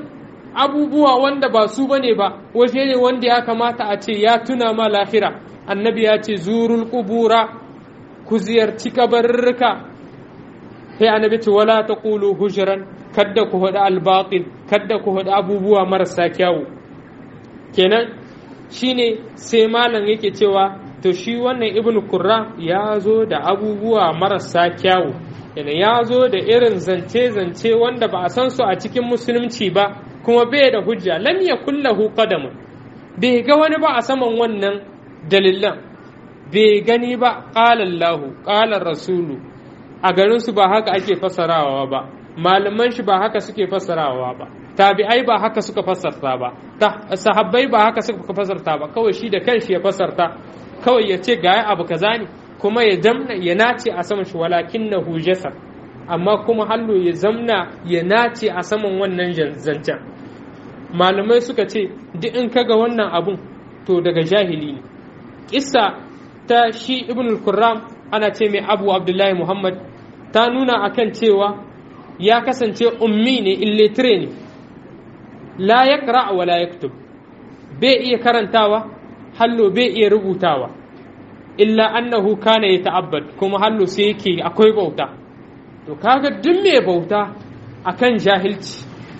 abubuwa wanda ba su bane ba, waje ne wanda ya kamata a ce ya tuna ma lahira. Annabi ya ce zurul qubura, ku ziyarci kabarurruka. sai annabi ce wala taqulu hujran, kadda ku hada albatil, kadda ku hada abubuwa marasa kyawu. Kenan shine sai malam yake cewa to shi wannan ibn Qurra ya zo da abubuwa marasa kyawu, yana ya zo da irin zance wanda ba a san su a cikin musulunci ba, kuma bai da hujja. Lam yakul lahu qadamun, bai ga wani ba a saman wannan dalilan, bai gani ba. Qala Allahu qala rasulu, a garin su ba haka ake fasarawa ba, malaman shi ba haka suke fasarawa ba, tabi'ai ba haka suka fasarta ba, sahabbai ba haka suka fasarta ba. Kawai shi da kanshi ya fasarta, kawai ya ce ga abu kaza ne, kuma ya zamna ya nace a saman shi, walakinnahu jasar, amma kuma hallo ya zamna ya nace a saman wannan zancen. Malamai suka ce duk in kaga wannan abun to daga jahili ne. Kissa ta shi ibn al-Qurram ana ce mai Abu Abdullahi Muhammad, ta nuna akan cewa ya kasance ummi ne, illiterate ne, la yaqra wa la yaktub, bai iya karantawa hallo bai iya rubutawa, illa annahu kana yata'abbad, kuma hallo sai yake akwai bauta. To kaga duk mai bauta akan jahilci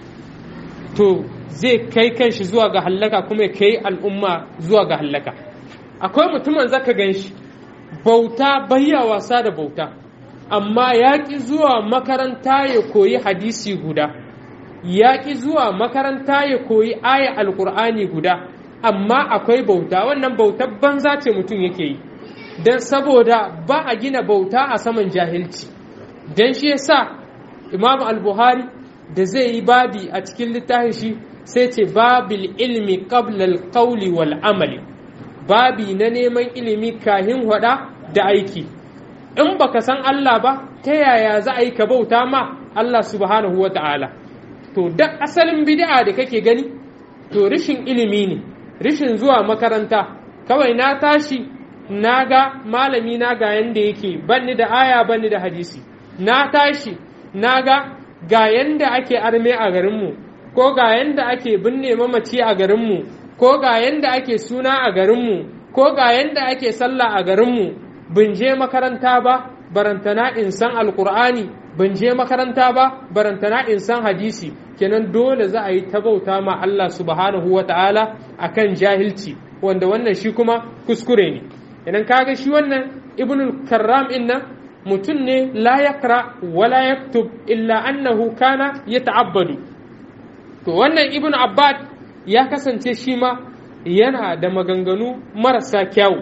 to zai kai kanshi zuwa ga hallaka, kuma ya kai al'umma zuwa ga hallaka. Akwai mutumin zaka ganshi bauta bayya wasa da bauta, amma ya ƙi zuwa makaranta ya koyi hadisi guda, ya ƙi zuwa makaranta ya koyi aya alƙur'ani guda, amma akwai bauta. Wannan bautar banza ce mutum yake yi, don saboda ba a gina bauta a saman jahilci. Don shi yasa Imam al-Buhari da zai yi babi a cikin littafin shi sai ce babil ilmi qabla al-qawli wal amali, babi na neman ilimi kahin hada da aiki. In baka san Allah ba, ta yaya za a yi ka bauta ma Allah subhanahu wa ta'ala? To da asalin bid'a da kake gani to rishin ilimi ne, rishin zuwa makaranta. Kawai na tashi na ga malami na ga yanda yake, banni da aya banni da hadisi. Na tashi na ga yanda ake arme a garinmu, ko ga yanda ake binne mamaci a garinmu, ko ga yanda ake suna a garinmu, ko ga yanda ake sallah a garinmu. Bin je makaranta ba barantana in san alkur'ani, bin je makaranta ba barantana in san hadisi. Kenan dole za a yi ta bauta ma Allah subhanahu wa ta'ala akan jahilci, wanda wannan shi kuma kuskure ne. Idan kaga shi wannan ibnul Karram innan mutum ne la yaqra wala yaktub illa annahu kana yata'abbadu. To wannan ibnu Abbad ya kasance shi ma yana da maganganu marasa kyau.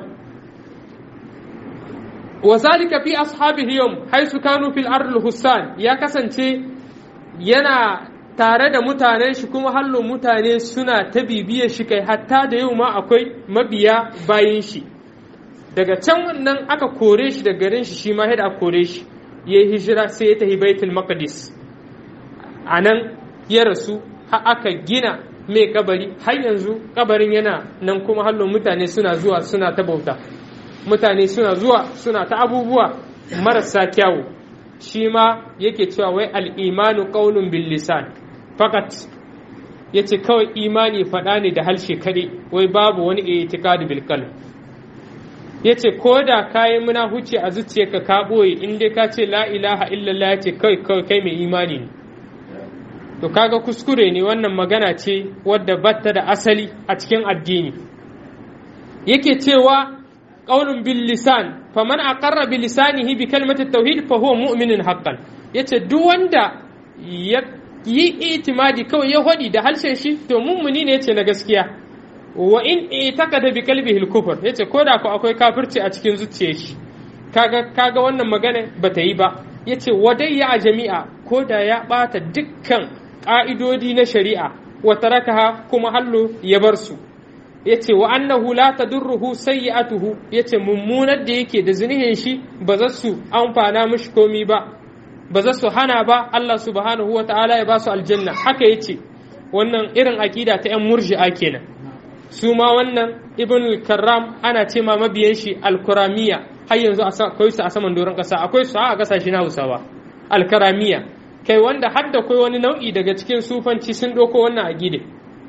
Wa zalika fi ashabihi yawm haisu kanu fil ardil hussan, ya kasance yana tare da mutanen shi, kuma hallo mutane suna ta bibiyar shi, kai hatta da yau ma akwai mabiya bayin shi. Daga can wannan aka kore shi da garin shi, shi ma yadda aka kore shi ya hijira sai ya tafi Baitul Maqdis. Anan ya rasu, har aka gina mai kabari, har yanzu kabarin yana nan, kuma hallo mutane suna zuwa suna ta bauta, mutane suna zuwa suna ta abubuwa marasa kyawu. Shi ma yake cewa wai al'imanu qaulun bil lisan fakat, yace kawai imani faɗa ne da harshe kaɗai, wai babu wani i'tiqad bil qalb. Yace ko da kayi munafici a zuciyarka ka boye, in dai ka ce la ilaha illallah, yace kai mai imani ne. To kaga kuskure ne, wannan magana ce wadda batta da asali a cikin addini. Yake cewa qaulun bil lisan faman aqarra bi lisanihi bi kalimati tauhid fa huwa mu'minun haqqan. Yace duk wanda ya yi itimadi kawai ya hodi da harshen shi to mummuni ne, yace na gaskiya. Wa in itakada bi qalbihi al-kufr, yace koda ko akwai kafirci a cikin zuciyar shi, kaga wannan magana bata yi ba. Yace wadai ya jami'a, koda ya bata dukkan ka'idodi na shari'a, wa tarakaha, kuma hallo ya bar su. Yace wa annahu la tadurruhu sayyi'atuhu, yace mummunar da yake da zinihin shi ba za su amfana mishi komi ba, ba za su hana ba Allah subhanahu wa ta'ala ya ba su aljanna. Haka yace, wannan irin akida ta 'yan murji'a kenan. Su ma wannan ibn Karram ana ce ma mabiyan shi al-Kuramiya, har yanzu akwai su a saman doron ƙasa, akwai su a ƙasashe na Hausawa. Al-Kuramiya kai wanda har da kai wani nau'i daga cikin sufanci sun ɗauko wannan aqida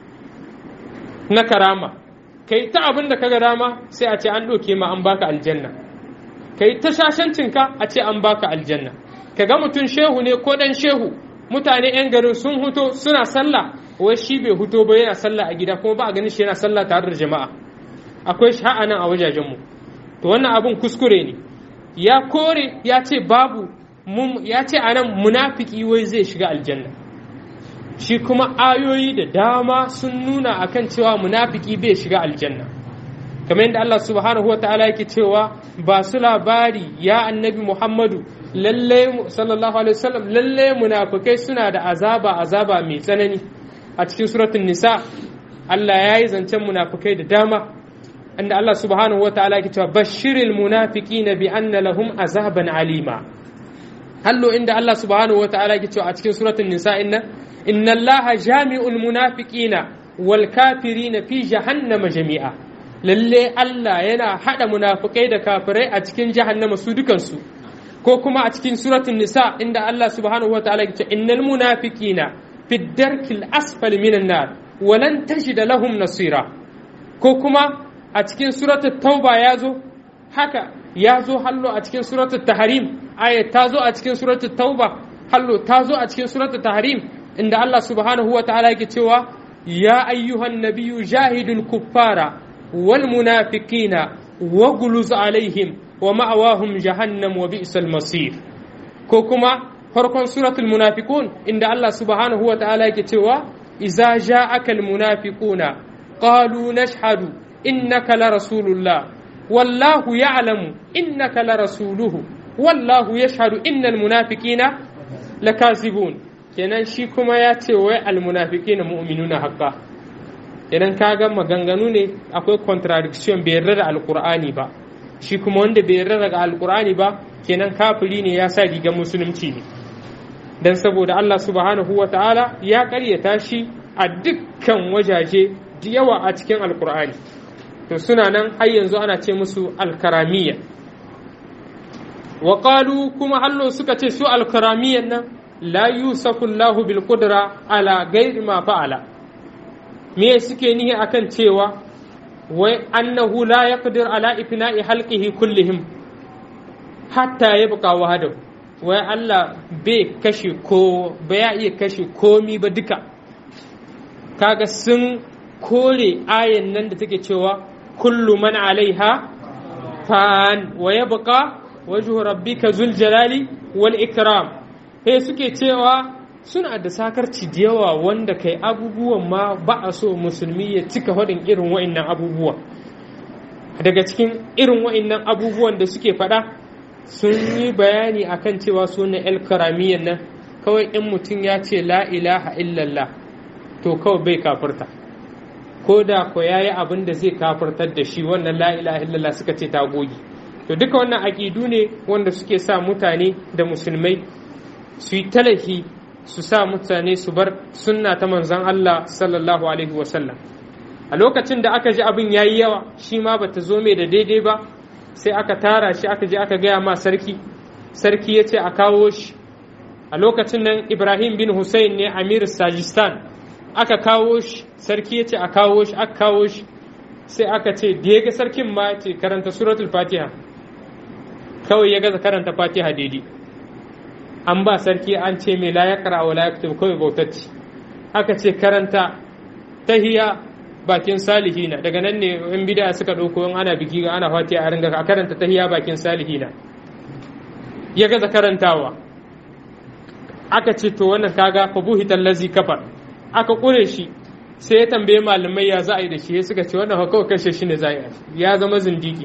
na karama, kai ta abin da kaga dama sai a ce an ɗauke ma an baka aljanna, kai ta shashancinka a ce an baka aljanna. Kaga mutum shehu ne ko dan shehu, mutane 'yan garin sun huto suna sallah, wai shi bai huto ba yana sallah a gida kuma ba a ganin shi yana sallah tare da jama'a. Akwai sha'a nan a wajajenmu. To wannan abun kuskure ne. Ya kore ya ce babu, ya ce anan munafiki wai zai shiga aljanna. Shi kuma ayoyi da dama sun nuna akan cewa munafiki bai shiga aljanna. Kamar yadda Allah subhanahu wa ta'ala yake cewa ba su labari ya annabi Muhammadu lalle sallallahu alaihi wasallam lalle munafikai suna da azaba mai tsanani. A cikin suratul nisa Allah ya yi zancen munafikai da dama, inda Allah subhanahu wa ta'ala yake cewa bashiril munafiqina bi anna lahum azaban alima. Hallo inda Allah subhanahu wa ta'ala yake cewa a cikin suratul nisa inna Allaha jami'ul munafiqina wal kafirina fi jahannama jami'a. Lalle Allah yana hada munafikai da kafirai a cikin jahannama su dukansu. Ko kuma a cikin suratul nisa inda Allah subhanahu wa ta'ala yake cewa innal munafiqina fi darkil asfali minan nar wa lan tajid lahum nasira. Ko kuma a cikin suratul tauba ya zo hallo a cikin suratul tahrim, ayat ta zo a cikin suratul tauba, hallo ta zo a cikin suratul tahrim inda Allah subhanahu wa ta'ala yake cewa ya ayyuhan nabiyyu jahidul kuffara wal munafiqina waghluz alaihim wa ma'awahum jahannam wa bi'sal masir. Ko kuma farkon suratul munafiqun inda Allah subhanahu wa ta'ala yake cewa idza ja'aka al munafiquna qalu nashhadu innaka la rasulullah wallahu ya'lamu innaka la rasuluhu wallahu yashhadu innal munafiqina lakazibun. Kenan shi kuma ya ce wai al munafiqina mu'minuna haqqa. Idan ka ga maganganu ne akwai contradiction, bai yarda da alqur'ani ba. Shi kuma wanda bai yarda da alqur'ani ba kenan kafiri ne, ya sa rigar musulunci ne. Dan saboda Allah subhanahu wa ta'ala ya ƙaryata shi a dukkan wajaje da yawa a cikin alqur'ani. To suna nan har yanzu ana ce musu alkaramiyya. Wa qalu kuma hallo suka ce su alkaramiyyan nan la yusafu Allahu bil qudra ala ghairi ma fa'ala. Me suke nihi akan cewa wai annahu la yaqdir ala ifna'i halqihi kullihim hatta yabqa wahdahu. Wai Allah bai iya kashe komi ba duka. Kaga sun kore ayan nan da take cewa kullu man alaiha fan wa yabqa wajhu rabbika zul jalali wal ikram. Suke cewa suna da sakarci da yawa wanda kai abubuwan ma ba a so musulmi ya cika faɗin irin wa'annan abubuwa. Daga cikin irin wa'annan abubuwan da suke faɗa sun yi bayani akan cewa sunan el-karamiyyar nan kawai in mutum ya ce la ilaha illallah to kawai bai kafirta, ko da ko yayi abin da zai kafirtar da shi, wannan la ilaha illallah suka ce ta goge. To duka wannan aƙidu ne wanda suke sa mutane da musulmai su yi talahi, su sa mutane su bar sunna ta manzon Allah sallallahu alaihi wasallam. A lokacin da aka ji abin yayi yawa, shi ma bata zo mai da daidai ba, sai aka tara shi aka je aka gaya ma sarki ya ce a kawo shi. A lokacin nan Ibrahim bin Hussein ne Amir Sajistan, aka kawo shi, sarki ya ce a kawo shi, aka kawo shi, sai aka ce da ya ga sarkin ma ce karanta suratul Fatiha, kawai ya gaza karanta Fatiha daidai. An ba sarki an ce mai la yaqra wa la yaktub, kawai bautacci. Aka ce karanta tahiyya bakin salihina, daga nan ne in bid'a suka dauko in ana biki ga ana Fatiha a ringa a karanta tahiyya bakin salihina, ya gaza karantawa. Aka ce to wannan kaga fa buhital lazi kafar, aka kure shi. Sai ya tambaye malamai ya za a yi da shi, suka ce wannan kawai kashe shi ne za a yi, ya zama zindiki.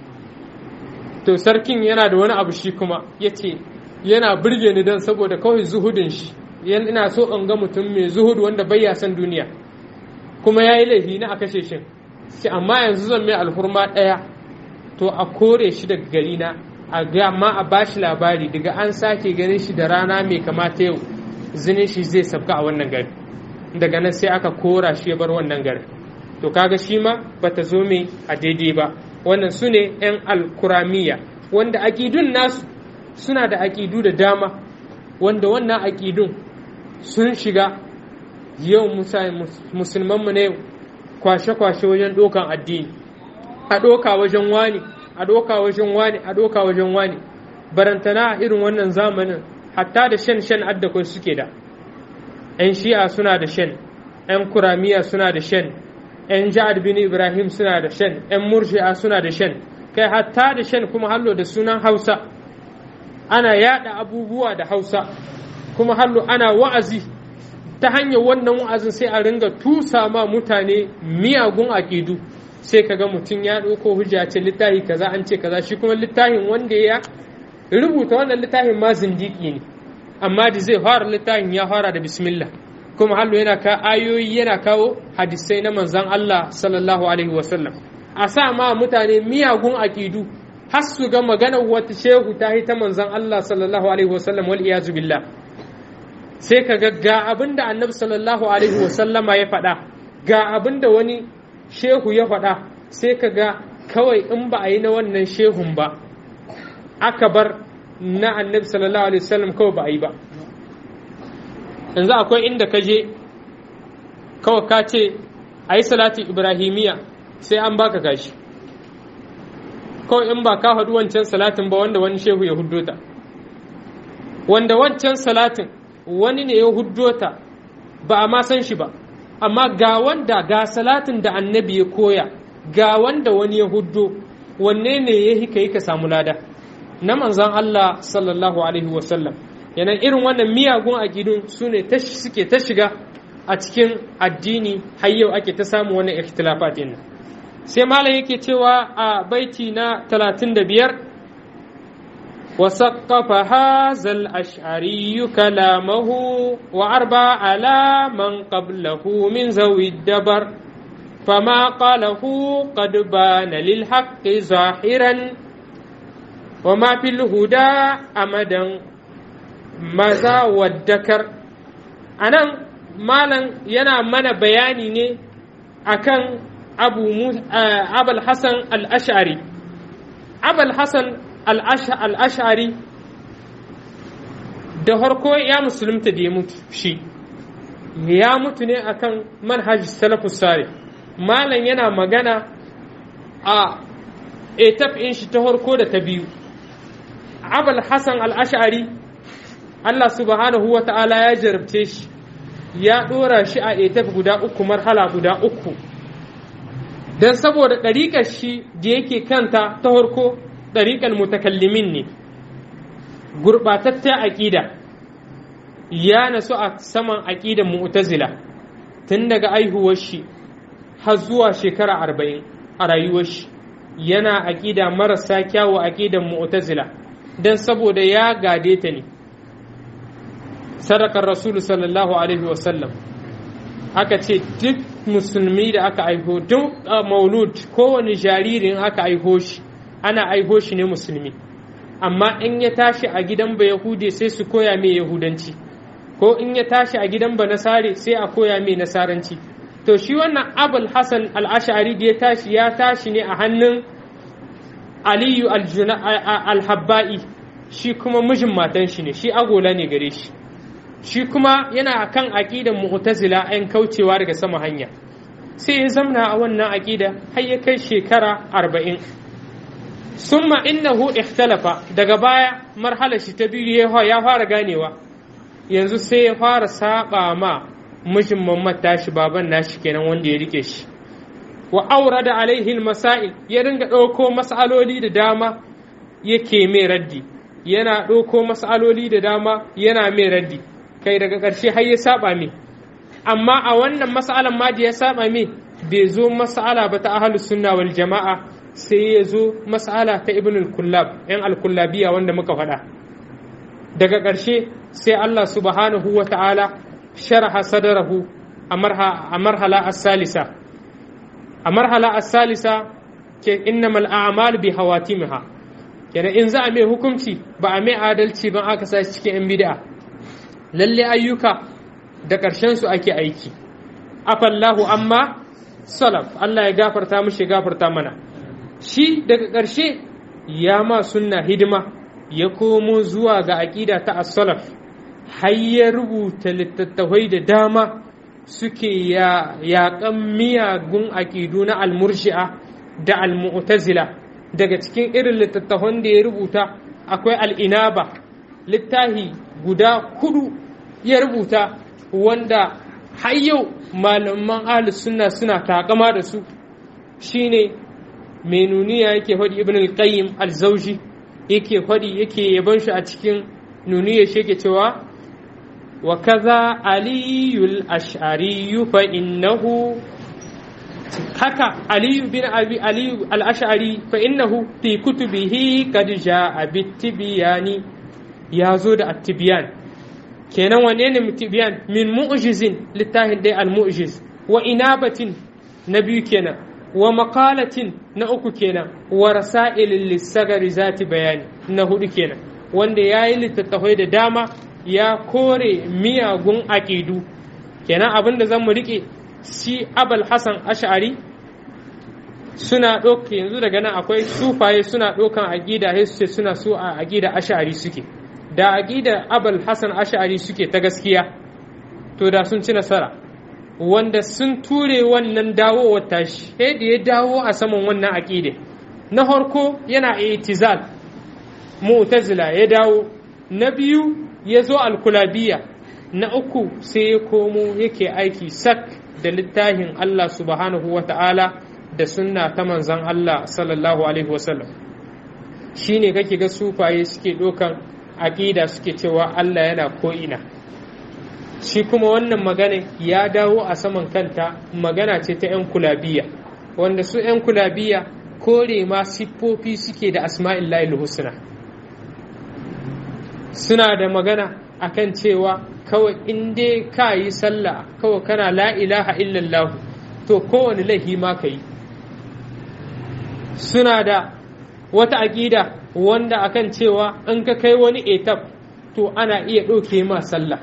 To sarkin yana da wani abu shi kuma ya ce yana birge ni don saboda kawai zuhudin shi, ina so in ga mutum mai zuhudu wanda bai ya san duniya, kuma ya yi laifi na a kashe shi. Sai amma yanzu zan mai alhurma ɗaya, to a kore shi daga gari na, a ga ma a bashi labari daga an sake ganin shi da rana mai kamata yau zinin shi zai sabka a wannan gari. Daga nan sai aka kora shi ya bar wannan gari. To kaga shi ma bata zo mai a daidai ba. Wannan su ne 'yan alkuramiya, wanda aƙidun nasu suna da aƙidu da dama. wanda wannan aƙidun sun shiga yau musulmanmu ne kwashe-kwashe wajen ɗokan addini, a ɗoka wajen wani, a ɗoka wajen wani, a ɗoka wajen wani. Barantana a irin wannan zamanin hatta da shan addakwai suke da. 'Yan shi'a suna da shan, 'yan kuramiya suna da shan, 'yan ja'ad bin Ibrahim suna da shan, 'yan murji'a suna da shan, kai hatta da shan kuma hallo da sunan Hausa. Ana yada abubuwa da Hausa, kuma hallo ana wa'azi. Ta hanyar wannan wa'azin sai a ringa tusa ma mutane miyagun aƙidu, sai kaga mutum ya ɗauko hujja ce littafi kaza an ce kaza, shi kuma littafin wanda ya rubuta wannan littafin ma zindiki ne, amma da zai fara littafin ya fara da bismillah, kuma hallo yana ka ayoyi yana kawo hadisai na manzon Allah sallallahu alaihi wasallam. A sa ma mutane miyagun aƙidu har su ga maganar wata shehu ta ta manzon Allah sallallahu alaihi wasallam wal iyazu billah. Sai ka ga abin da annabi sallallahu alaihi wasallama ya faɗa, ga abin da wani shehu ya faɗa, sai ka ga kawai in ba a yi na wannan shehun ba, aka bar na annabi sallallahu alaihi wasallam kawai ba a yi ba. Yanzu akwai inda ka je kawai ka ce a yi salatin ibrahimiya sai an baka gashi, kawai in ba ka faɗi wancan salatin ba wanda wani shehu ya huddota, wanda wancan salatin wani ne ya huddo ta ba a ma san shi ba, amma ga wanda ga salatin da annabi ya koya, ga wanda wani ya huddo, wanne ne ya hika yi ka samu lada? Na manzan Allah sallallahu alaihi wasallam. Yana irin wannan miyagun aƙidun su ne suke ta shiga a cikin addini, har yau ake ta samu wannan ikhtilafat din. Sai malam yake cewa a baiti na 35, وسقف هذا الأشعري كلامه وأربى على من قبله من ذوي الدبر فما قاله قد بان للحق ظاهرا وما في الهدى أمدا ماذا والذكر. أنا مالا ينا من بياني أكن أبو الحسن الأشعري. أبو الحسن al'ashari da harko ya musulunta da ya mutu, shi ya mutu ne akan manhaj salafus sare. Malam yana magana a etaf in shi ta harko da ta biyu. Abul Hassan al'ashari, Allah subhanahu wa ta'ala ya jarabce shi, ya ɗora shi a etaf guda uku, marhala guda uku, don saboda ɗariƙar shi da yake kanta ta harko ɗariƙar mutakallimin ne, gurɓatattun aƙida, ya nasu a saman aƙidan mu'tazila tun daga aihuwar shi har zuwa shekara 40 a rayuwar shi, yana aƙida marasa kyawu aƙidan mu'tazila, don saboda ya gade ta ne. Sadakar Rasulu sallallahu alaihi wasallam aka ce duk musulmi da aka aiho, duk maulud kowane jaririn aka aiho shi, ana aiho shi ne musulmi, amma in ya tashi a gidan ba Yahude sai su koya mai Yahudanci, ko in ya tashi a gidan ba Nasare sai a koya mai Nasaranci. To shi wannan Abul Hassan al-Ash'ari da ya tashi ne a hannun Aliyu al-Habba'i, shi kuma mijin matan shi ne, shi agola ne gare shi, shi kuma yana kan aqidan mu'tazila ayin kaucewa daga sama hanya, sai ya zamna a wannan aqida har ya kai shekara 40. Summa innahu ikhtalafa, daga baya marhalar shi ta biyu ya fara ganewa, yanzu sai ya fara saba ma mijin Muhammad tashi, baban nashi kenan wanda ya rike shi. Wa aurada alaihi masail, ya ringa ɗauko mas'aloli da dama yake mai raddi, yana ɗauko mas'aloli da dama yana mai raddi, kai daga ƙarshe har ya saba mai. Amma a wannan mas'alan ma da ya saba mai bai zo mas'ala ba ta ahlus sunna wal jama'a, sai ya zo mas'ala ta ibn al-kullab, yan al-kullabiya wanda muka faɗa. Daga ƙarshe sai Allah subhanahu wa ta'ala sharaha sadarahu a marhala as-salisa. A marhala as-salisa ke innamal a'mal bi hawatimiha, kenan in za a mai hukunci ba a mai adalci ban aka sa cikin yan bid'a, lalle ayyuka da ƙarshen su ake aiki. Afallahu amma salaf, Allah ya gafarta mishi, gafarta mana. Shi daga ƙarshe ya ma sunna hidima, ya komo zuwa ga aƙida ta as-salaf, har ya rubuta littattafai da dama suke yaƙan miyagun aƙidu na almurji'a da almu'tazila. Daga cikin irin littattafan da ya rubuta akwai al'inaba, littafi guda 4 ya rubuta wanda har yau malaman ahlus sunna suna takama da su. Shine mai nuniya yake faɗi, ibn al-qayyim al-zawji yake faɗi, yake yaban shi a cikin nuniya shi yake cewa wa kaza aliyul ash'ari fa innahu, haka aliyu bin abi aliyu al-ash'ari fa innahu fi kutubihi kad jaa bit-tibyani, ya zo da at-tibyan. kenan wane ne tibyan? Min mu'jizin, littafin dai al-mu'jiz, wa inabatin na biyu kenan, wa maqalatin na uku kenan, wa rasailin lissagari zati bayani na hudu kenan, wanda ya yi littattafai da dama ya kore miyagun aƙidu. Kenan abin da zan mu riƙe shi abul hasan ash'ari suna ɗauka yanzu daga nan akwai sufaye suna ɗaukan aƙida sai su ce suna so a aƙida ash'ari suke. Da aƙidar abul hasan ash'ari suke ta gaskiya to da sun ci nasara, wanda sun ture wannan dawowar tashi sai da ya dawo a saman wannan aƙide. Na farko yana itizal mu'tazila ya dawo, na biyu ya zo alkulabiyya, na uku sai ya komo yake aiki sak da littafin Allah subhanahu wa ta'ala da sunna ta manzan Allah sallallahu alaihi wasallam. Shine kake ga sufaye suke ɗaukan aƙida suke cewa Allah yana ko'ina. Shi kuma wannan magana ya dawo a saman kanta, magana ce ta 'yan kulabiya, wanda su 'yan kulabiya kore ma siffofi suke da asma'illahil husna. Suna da magana akan cewa kawai in dai ka yi sallah kawai kana la ilaha illallah to kowane laifi ma ka yi. Suna da wata aƙida wanda akan cewa in ka kai wani etap to ana iya ɗauke ma sallah,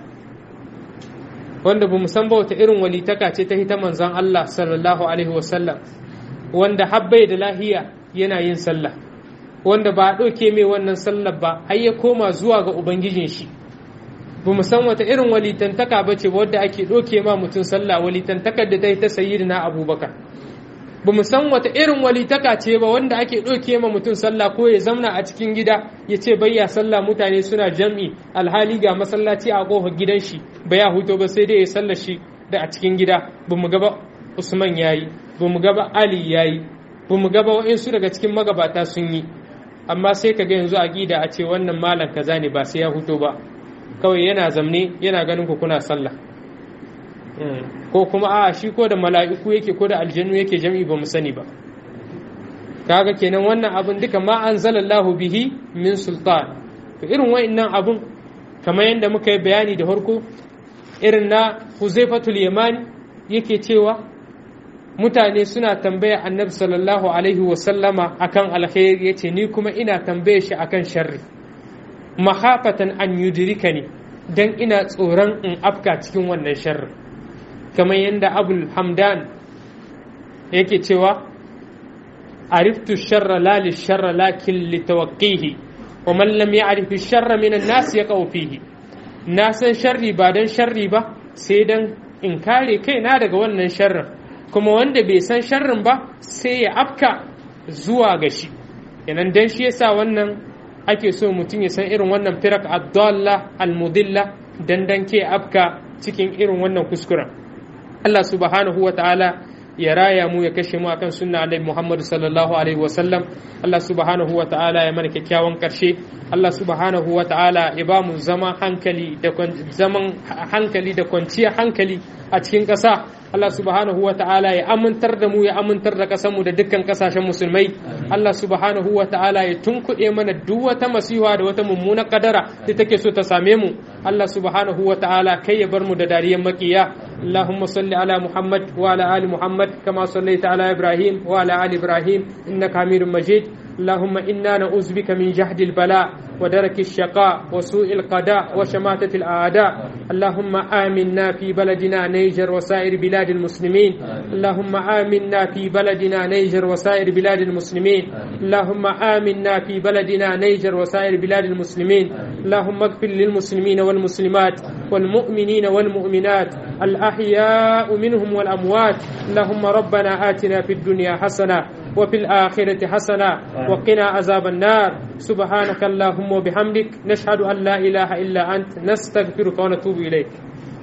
wanda ba san ba wata irin walitaka ce ta hita manzon Allah sallallahu alaihi wasallam, wanda habbai da lahiya yana yin sallah, wanda ba a ɗauke mai wannan sallah ba har ya koma zuwa ga ubangijin shi. Ba san wata irin walitantaka ba ce wadda ake ɗauke ma mutum sallah, walitantakar da ta yi ta sayyidina Abubakar. Ba san wata irin walitaka ce ba wanda ake ɗauke ma mutum sallah ko ya zamna a cikin gida ya ce bayya sallah mutane suna jam'i alhali ga masallaci a ƙofar gidan shi ba ya huto ba sai dai ya sallar shi da a cikin gida. Ba mu gaba Usman yayi, ba mu gaba Ali yayi, ba mu gaba wa'insu daga cikin magabata sun yi. Amma sai ka ga yanzu a gida a ce wannan malam kaza ne ba sai ya huto ba, kawai yana zamne yana ganin ku kuna sallah. Ko kuma a shi ko da mala'iku yake ko da aljannu yake jam'i ba mu sani ba. Kaga kenan wannan abun duka ma anzalallahu bihi min sultan. To irin wa'annan abun kamar yadda muka yi bayani da farko, irin na Huzaifatul Yamani yake cewa mutane suna tambaya annabi sallallahu alaihi wa sallama akan alkhairi, yace ni kuma ina tambaye shi akan sharri, mahafatan an yudrikani, dan ina tsoron in afka cikin wannan sharri. Kamar yadda Abul Hamdan yake cewa ariftu sharra la li sharra lakin li tawaqqihi wa man lam ya'rif sharra min an-nas yaqau fihi. Na san sharri ba dan sharri ba sai dan in kare kaina daga wannan sharrin, kuma wanda bai san sharrin ba sai ya afka zuwa ga shi. Kenan dan shi yasa wannan ake so mutum ya san irin wannan firak ad-dalla al-mudilla dan ke afka cikin irin wannan kuskuren. Allah subhanahu wa ta'ala ya raya mu ya kashe mu akan sunna Annabi Muhammad sallallahu alaihi wa sallam. Allah subhanahu wa ta'ala ya mana kyakkyawan karshe. Allah subhanahu wa ta'ala ya ba mu zaman hankali da kwanciyar hankali a cikin ƙasa. Allah subhanahu wa ta'ala ya amintar da mu, ya amintar da ƙasar mu da dukkan ƙasashen musulmai. Allah subhanahu wa ta'ala ya tunkuɗe mana duk wata masiha da wata mummunar kadara da take so ta same mu. Allah subhanahu wa ta'ala kai ya bar mu da dariyar makiya. اللهم صل على محمد وعلى آل محمد كما صليت على إبراهيم وعلى آل إبراهيم إنك حميد مجيد اللهم إنا نعوذ بك من جهد البلاء ودرك الشقاء وسوء القضاء وشماتة الأعداء. اللهم آمنا في بلدنا نيجر وسائر بلاد المسلمين. اللهم آمنا في بلدنا نيجر وسائر بلاد المسلمين. اللهم آمنا في بلدنا نيجر وسائر بلاد المسلمين. اللهم اغفر للمسلمين والمسلمات والمؤمنين والمؤمنات الأحياء منهم والأموات. اللهم ربنا آتنا في الدنيا حسنة وفي الآخرة حسنة وقنا عذاب النار. سبحانك اللهم وبحمدك نشهد أن لا إله إلا أنت نستغفرك ونتوب إليك.